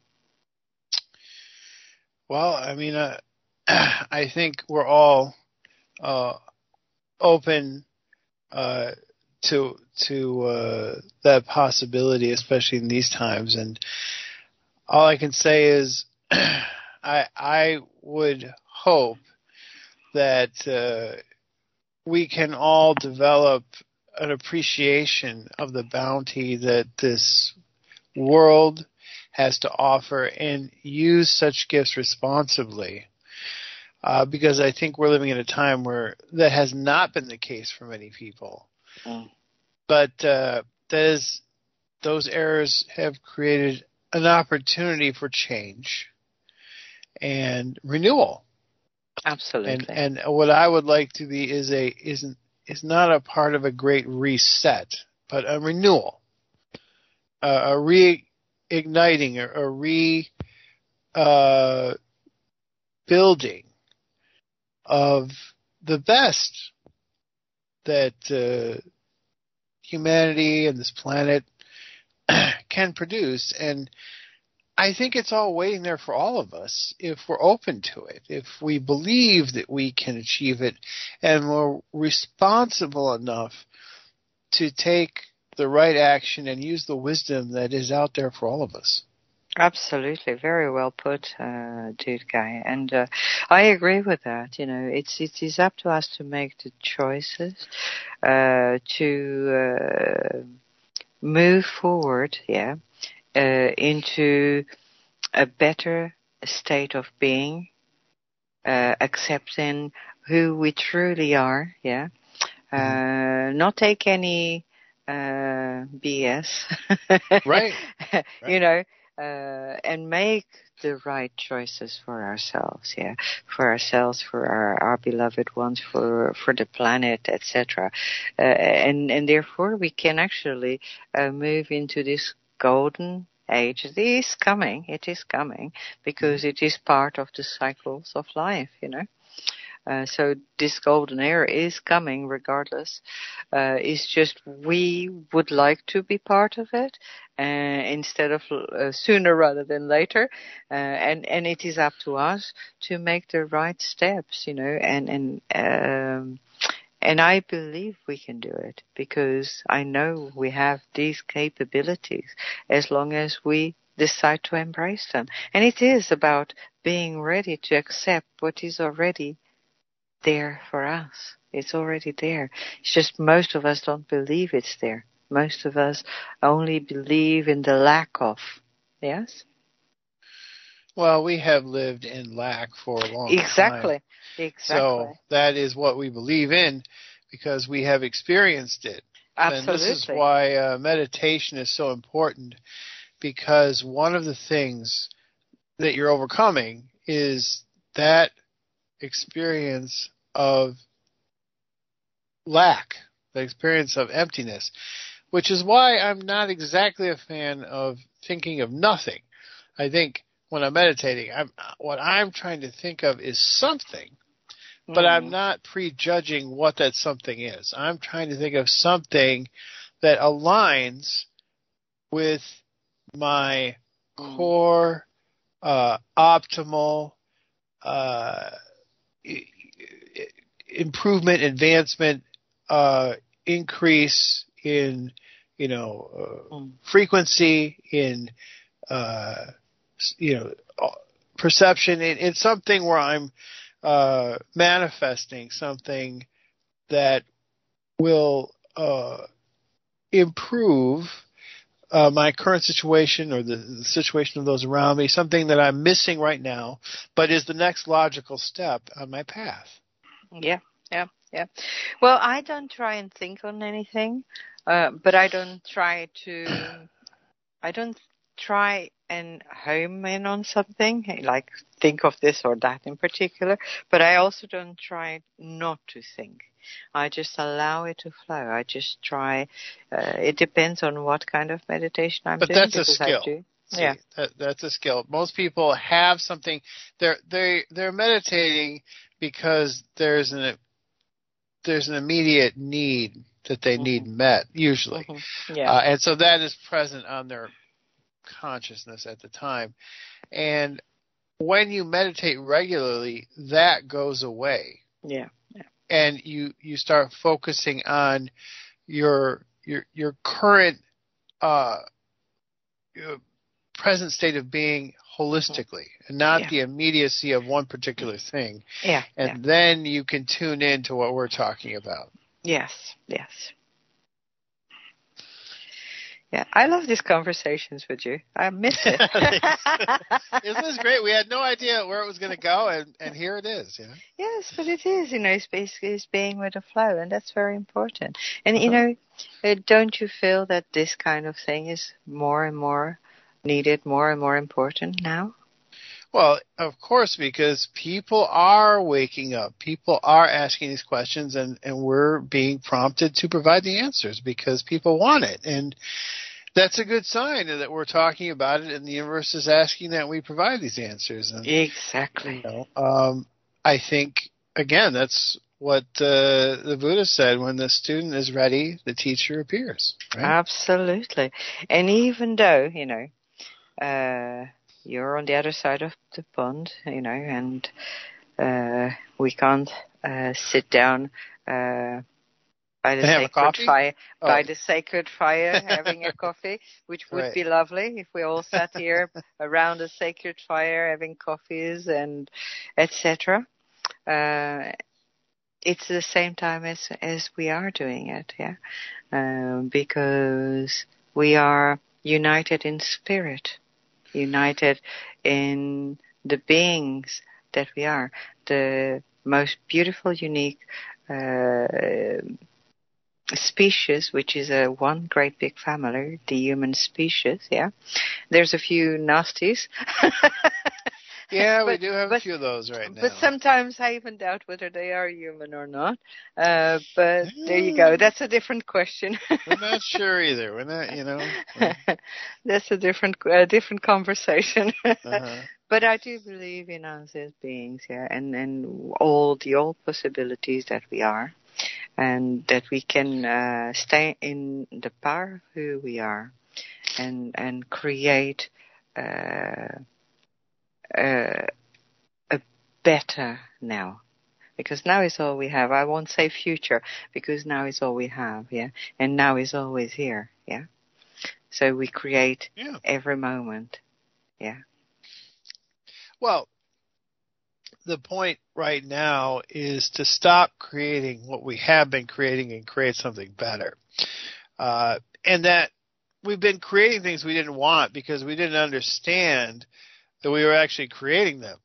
S10: Well, I mean, uh, I think we're all uh, open uh, to to uh, that possibility, especially in these times. And all I can say is, I I would hope that uh, we can all develop an appreciation of the bounty that this world has to offer and use such gifts responsibly. Uh, because I think we're living in a time where that has not been the case for many people.
S5: Mm.
S10: But uh, that is, those errors have created an opportunity for change and renewal.
S5: Absolutely.
S10: And and what I would like to be is a isn't is not a part of a great reset, but a renewal, uh, a reigniting, a, a re uh, building of the best that uh, humanity and this planet can produce. And I think it's all waiting there for all of us if we're open to it, if we believe that we can achieve it, and we're responsible enough to take the right action and use the wisdom that is out there for all of us.
S5: Absolutely, very well put, uh, dude guy, and uh, I agree with that. You know, it's it is up to us to make the choices, uh, to uh, move forward, yeah, uh, into a better state of being, uh, accepting who we truly are, yeah, uh, mm-hmm. not take any uh, B S,
S10: right?
S5: right, you
S10: right.
S5: know. Uh, and make the right choices for ourselves, yeah, for ourselves, for our, our beloved ones, for for the planet, et cetera. Uh, and and therefore we can actually uh, move into this golden age. It is coming. It is coming because it is part of the cycles of life, you know. Uh, so this golden era is coming regardless. Uh, it's just we would like to be part of it uh, instead of uh, sooner rather than later. Uh, and, and it is up to us to make the right steps, you know, and, and, um, and I believe we can do it because I know we have these capabilities as long as we decide to embrace them. And it is about being ready to accept what is already there for us. It's already there. It's just most of us don't believe it's there. Most of us only believe in the lack of. Yes?
S10: Well, we have lived in lack for a long
S5: exactly.
S10: time.
S5: Exactly.
S10: So that is what we believe in because we have experienced it.
S5: Absolutely.
S10: And this is why uh, meditation is so important because one of the things that you're overcoming is that experience of lack, the experience of emptiness, which is why I'm not exactly a fan of thinking of nothing. I think when I'm meditating, I'm, what I'm trying to think of is something, but mm. I'm not prejudging what that something is. I'm trying to think of something that aligns with my mm. core, uh, optimal, uh, improvement, advancement, uh, increase in, you know, uh, mm. frequency, in, uh, you know, perception. It, it's something where I'm uh, manifesting something that will uh, improve uh, my current situation or the, the situation of those around me, something that I'm missing right now, but is the next logical step on my path.
S5: Yeah, yeah, yeah. Well, I don't try and think on anything, uh, but I don't try to, I don't try and home in on something, like think of this or that in particular, but I also don't try not to think. I just allow it to flow. I just try, uh, it depends on what kind of meditation I'm
S10: but
S5: doing.
S10: But that's a skill.
S5: Do,
S10: See,
S5: yeah.
S10: That, that's a skill. Most people have something, they're, they, they're meditating because there's an, there's an immediate need that they mm-hmm. need met, usually.
S5: Mm-hmm. Yeah.
S10: Uh, and so that is present on their consciousness at the time. And when you meditate regularly, that goes away.
S5: Yeah. yeah.
S10: And you, you start focusing on your your your current uh, your present state of being holistically, and not
S5: yeah.
S10: the immediacy of one particular thing.
S5: Yeah.
S10: And
S5: yeah.
S10: then you can tune into what we're talking about.
S5: Yes. Yes. Yeah, I love these conversations with you. I miss it.
S10: Isn't this great? We had no idea where it was going to go, and, and here it is. You know?
S5: Yes, but it is. You know, it's basically it's being with the flow, and that's very important. And,
S10: uh-huh.
S5: you know, uh, don't you feel that this kind of thing is more and more needed, more and more important now?
S10: Well, of course, because people are waking up. People are asking these questions, and, and we're being prompted to provide the answers because people want it. And that's a good sign that we're talking about it, and the universe is asking that we provide these answers. And,
S5: exactly.
S10: You know, um, I think, again, that's what uh, the Buddha said: when the student is ready, the teacher appears. Right?
S5: Absolutely. And even though, you know, uh, you're on the other side of the pond, you know, and uh, we can't uh, sit down uh, by the sacred fire, oh. by the sacred fire, having a coffee, which would
S10: right.
S5: be lovely if we all sat here around the sacred fire, having coffees and et cetera. Uh, it's the same time as as we are doing it, yeah, um, because we are united in spirit. United in the beings that we are, the most beautiful, unique uh, species, which is a one great big family, the human species. Yeah, there's a few nasties.
S10: Yeah,
S5: but,
S10: we do have
S5: but,
S10: a few of those right now.
S5: But sometimes I even doubt whether they are human or not. Uh, but there you go. That's a different question.
S10: We're not sure either. We're not, you know.
S5: That's a different, uh, different conversation.
S10: Uh-huh.
S5: But I do believe in us as beings, yeah, and and all the old possibilities that we are, and that we can uh, stay in the power of who we are, and and create. Uh, Uh, a better now, because now is all we have. I won't say future, because now is all we have, yeah, and now is always here, yeah. So we create
S10: yeah.
S5: every moment, yeah.
S10: Well, the point right now is to stop creating what we have been creating and create something better, uh, and that we've been creating things we didn't want because we didn't understand that we were actually creating them.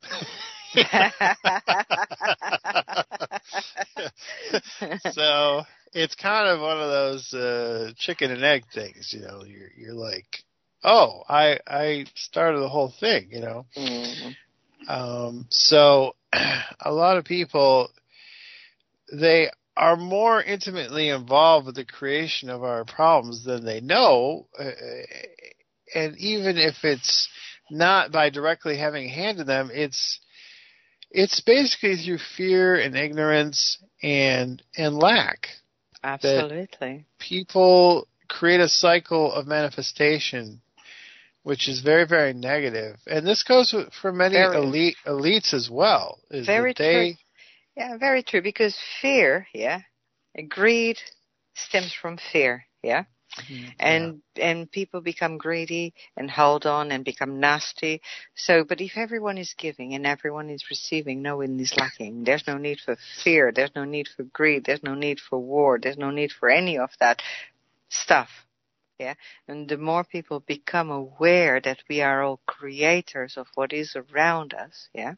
S10: So it's kind of one of those uh, chicken and egg things, you know. You're you're like, oh, I I started the whole thing, you know.
S5: Mm-hmm.
S10: Um, so a lot of people, they are more intimately involved with the creation of our problems than they know, uh, and even if it's not by directly having a hand in them, it's it's basically through fear and ignorance and and lack.
S5: Absolutely.
S10: People create a cycle of manifestation, which is very, very negative. And this goes for many very, elite elites as well. Is
S5: very
S10: that they,
S5: true. Yeah, very true. Because fear, yeah, greed stems from fear, yeah.
S10: Mm-hmm.
S5: And yeah. and people become greedy and hold on and become nasty. So, but if everyone is giving and everyone is receiving, no one is lacking. There's no need for fear. There's no need for greed. There's no need for war. There's no need for any of that stuff. Yeah. And the more people become aware that we are all creators of what is around us, yeah.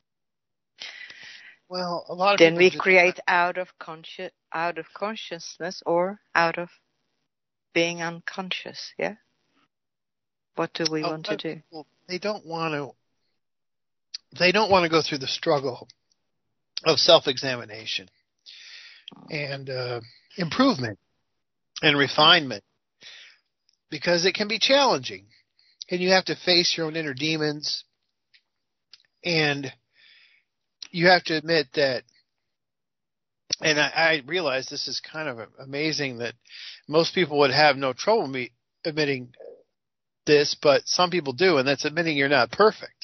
S10: Well, a lot of
S5: then
S10: people
S5: we
S10: just
S5: create out of conscious, out of consciousness or out of being unconscious, yeah? What do we want to do?
S10: People, they don't want to they don't want to go through the struggle of self-examination and uh, improvement and refinement because it can be challenging. And you have to face your own inner demons, and you have to admit that, and I, I realize this is kind of amazing that most people would have no trouble me admitting this, but some people do, and that's admitting you're not perfect.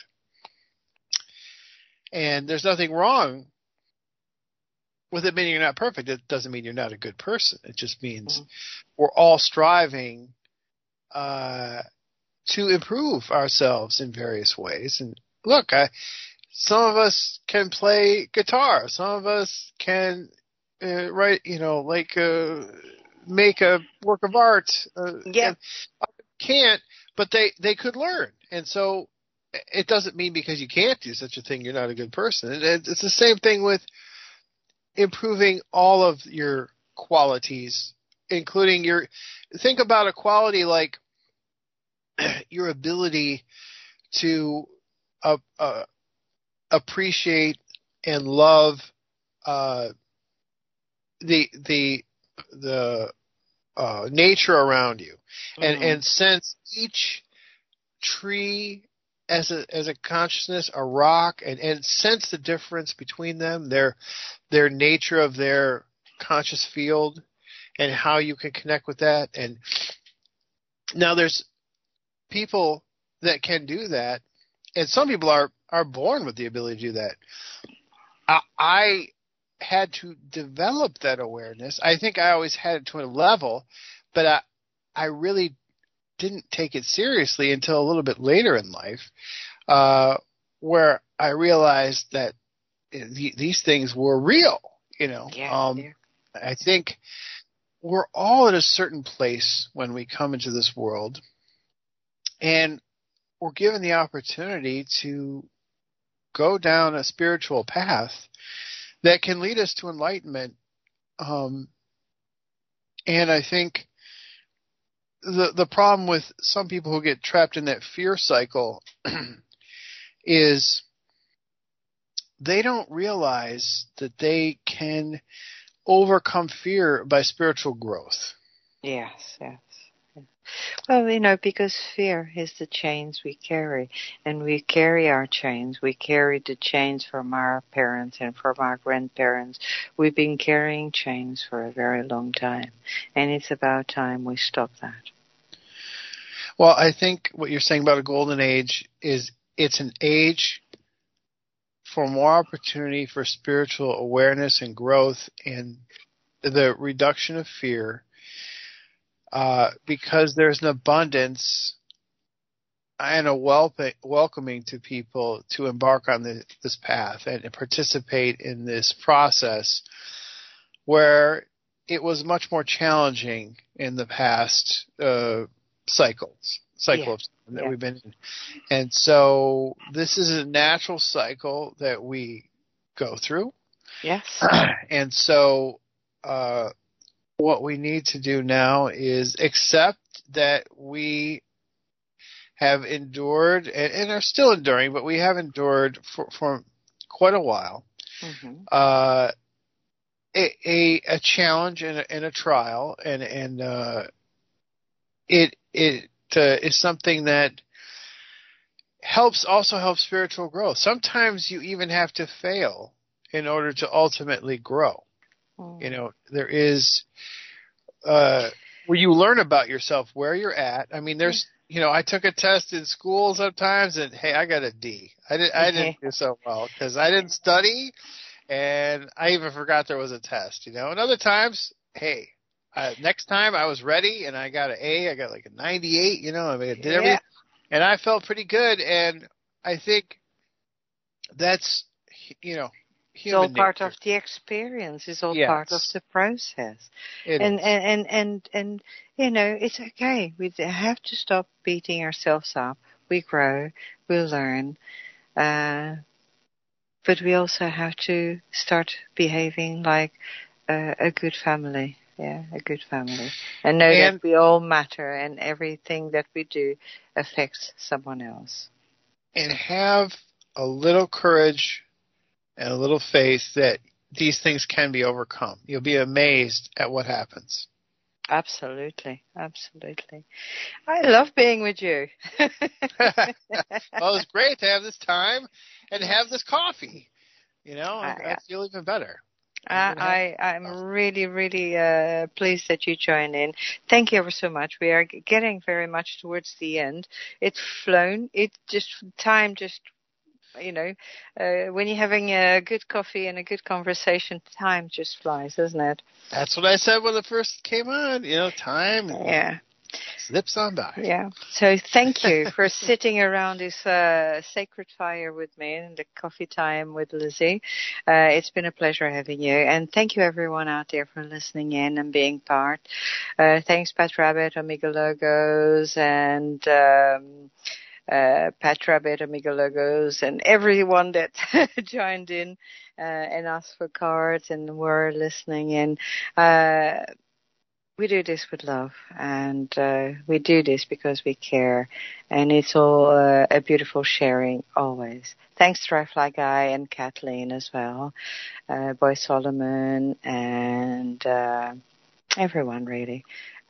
S10: And there's nothing wrong with admitting you're not perfect. It doesn't mean you're not a good person. It just means mm-hmm. we're all striving uh, to improve ourselves in various ways. And look, I, some of us can play guitar. Some of us can uh, write, you know, like uh, make a work of art. Uh,
S5: yeah.
S10: Can't, but they, they could learn. And so it doesn't mean because you can't do such a thing, you're not a good person. It, it's the same thing with improving all of your qualities, including your, think about a quality like your ability to uh, uh, appreciate and love uh, the, the, the, Uh, nature around you, and mm-hmm. and sense each tree as a as a consciousness, a rock, and, and sense the difference between them, their their nature of their conscious field, and how you can connect with that. And now there's people that can do that, and some people are are born with the ability to do that. I, I had to develop that awareness. I think I always had it to a level, but I, I really didn't take it seriously until a little bit later in life, uh, where I realized that th- these things were real. You know,
S5: yeah,
S10: um,
S5: yeah.
S10: I think we're all at a certain place when we come into this world, and we're given the opportunity to go down a spiritual path that can lead us to enlightenment. Um, and I think the the problem with some people who get trapped in that fear cycle is they don't realize that they can overcome fear by spiritual growth.
S5: Yes, yes. Well, you know, because fear is the chains we carry, and we carry our chains. We carry the chains from our parents and from our grandparents. We've been carrying chains for a very long time, and it's about time we stop that.
S10: Well, I think what you're saying about a golden age is it's an age for more opportunity for spiritual awareness and growth and the reduction of fear. Uh, because there's an abundance and a wel- welcoming to people to embark on the, this path and, and participate in this process, where it was much more challenging in the past uh, cycles, cycle
S5: yeah.
S10: of that
S5: yeah.
S10: we've been in. And so this is a natural cycle that we go through.
S5: Yes.
S10: And so uh, what we need to do now is accept that we have endured and, and are still enduring, but we have endured for, for quite a while,
S5: mm-hmm.
S10: uh, a, a, a challenge and a, and a trial, and, and uh, it it uh, is something that helps also helps spiritual growth. Sometimes you even have to fail in order to ultimately grow. Mm. You know, there is uh, where you learn about yourself, where you're at. I mean, there's, you know, I took a test in school sometimes, and hey, I got a D. I didn't, I didn't do so well because I didn't study, and I even forgot there was a test. You know, and other times, hey, Uh, next time I was ready, and I got an A. I got like a ninety-eight. You know, I mean, I did
S5: Yeah.
S10: everything, and I felt pretty good. And I think that's, you know, human
S5: It's all part
S10: nature.
S5: of the experience. It's all
S10: Yes.
S5: part of the process.
S10: It
S5: and,
S10: is.
S5: and and and and you know, it's okay. We have to stop beating ourselves up. We grow, we learn, uh, but we also have to start behaving like uh, a good family. Yeah, a good family, and know
S10: And-
S5: that we all matter, and everything that we do affects someone else.
S10: And have a little courage and a little faith that these things can be overcome. You'll be amazed at what happens.
S5: Absolutely, absolutely. I love being with you.
S10: Well, it's great to have this time and have this coffee. You know,
S5: Uh,
S10: I feel even better.
S5: I, I, I'm really, really uh, pleased that you joined in. Thank you ever so much. We are g- getting very much towards the end. It's flown. It just, time just, you know, uh, when you're having a good coffee and a good conversation, time just flies, doesn't it?
S10: That's what I said when it first came on. You know, time
S5: Yeah.
S10: slips on by.
S5: Yeah. So thank you for sitting around this uh, sacred fire with me and the coffee time with Lizzie. Uh, it's been a pleasure having you. And thank you everyone out there for listening in and being part. Uh, thanks Pat Rabbit, Amiga Logos, and um, uh, Pat Rabbit, Amiga Logos, and everyone that joined in uh, and asked for cards and were listening in. Uh, We do this with love, and uh, we do this because we care, and it's all uh, a beautiful sharing always. Thanks to Dryfly Guy and Kathleen as well, uh, Boy Solomon, and uh, everyone really.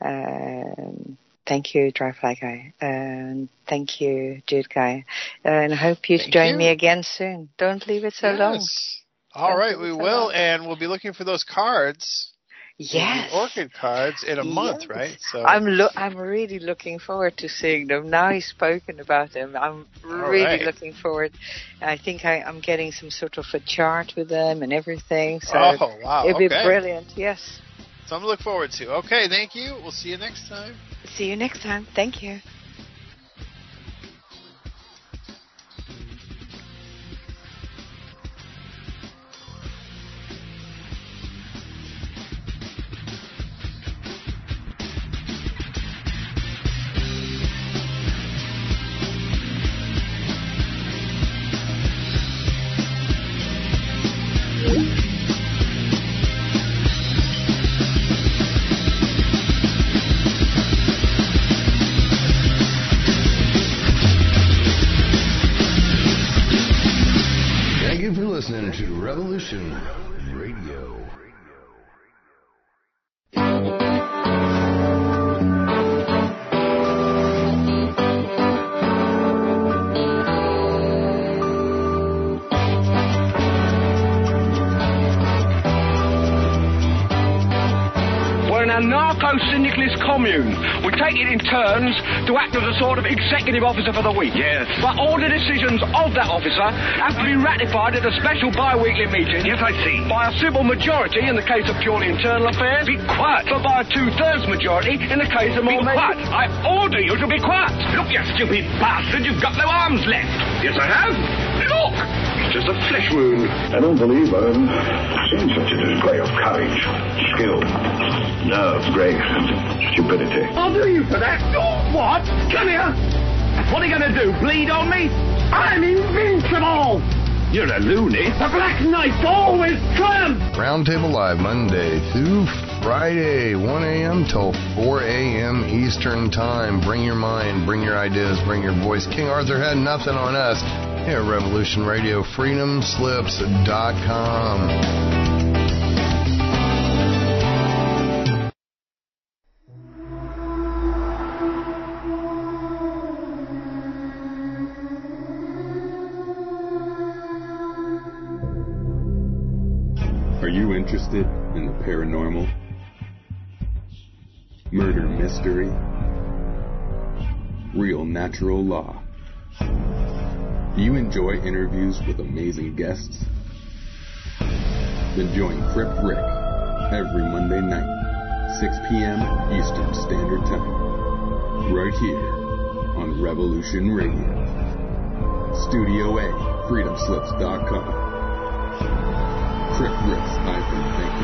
S5: Um, thank you, Dryfly Guy, and thank you, Jude Guy, and I hope you
S10: Thank
S5: join
S10: you.
S5: me again soon. Don't leave it so long.
S10: Yes. All
S5: Don't
S10: right,
S5: leave
S10: we
S5: it so
S10: will,
S5: long.
S10: and we'll be looking for those cards.
S5: Yes.
S10: The orchid cards in a month,
S5: Yes.
S10: right? So
S5: I'm lo- I'm really looking forward to seeing them. Now he's spoken about them, I'm really
S10: right.
S5: looking forward. I think I, I'm getting some sort of a chart with them and everything. So
S10: Oh, wow,
S5: it'll be
S10: okay.
S5: brilliant. Yes.
S10: something to look forward to. Okay, thank you. We'll see you next time.
S5: See you next time. Thank you.
S4: Thank you for listening to Revolution Radio.
S11: We're an anarcho-syndicalist commune. We take it in turns to act as a sort of executive officer for the week. Yes. But all the decisions of that officer have to be ratified at a special bi-weekly meeting. Yes, I see. By a simple majority in the case of purely internal affairs. Be quiet. But by a two-thirds majority in the case of more... Be quiet. I order you to be quiet. Look, you stupid bastard, you've got no arms left. Yes, I have. Look! It's just a flesh wound.
S12: I don't believe I've seen such a display of courage, skill, nerve, grace, and stupidity.
S11: I'll do you for that. Oh, what? Come here. What are you going to do, bleed on me? I'm invincible. You're a loony. The Black Knight always triumphs.
S4: Roundtable Live Monday through Friday, one a.m. till four a.m. Eastern Time. Bring your mind, bring your ideas, bring your voice. King Arthur had nothing on us here at Revolution Radio, freedom slips dot com.
S13: Are you interested in the paranormal, murder mystery, real natural law? Do you enjoy interviews with amazing guests? Then join Crypt Rick every Monday night six p.m. Eastern Standard Time. Right here on Revolution Radio. Studio A, freedom slips dot com. Trip Rips, I think.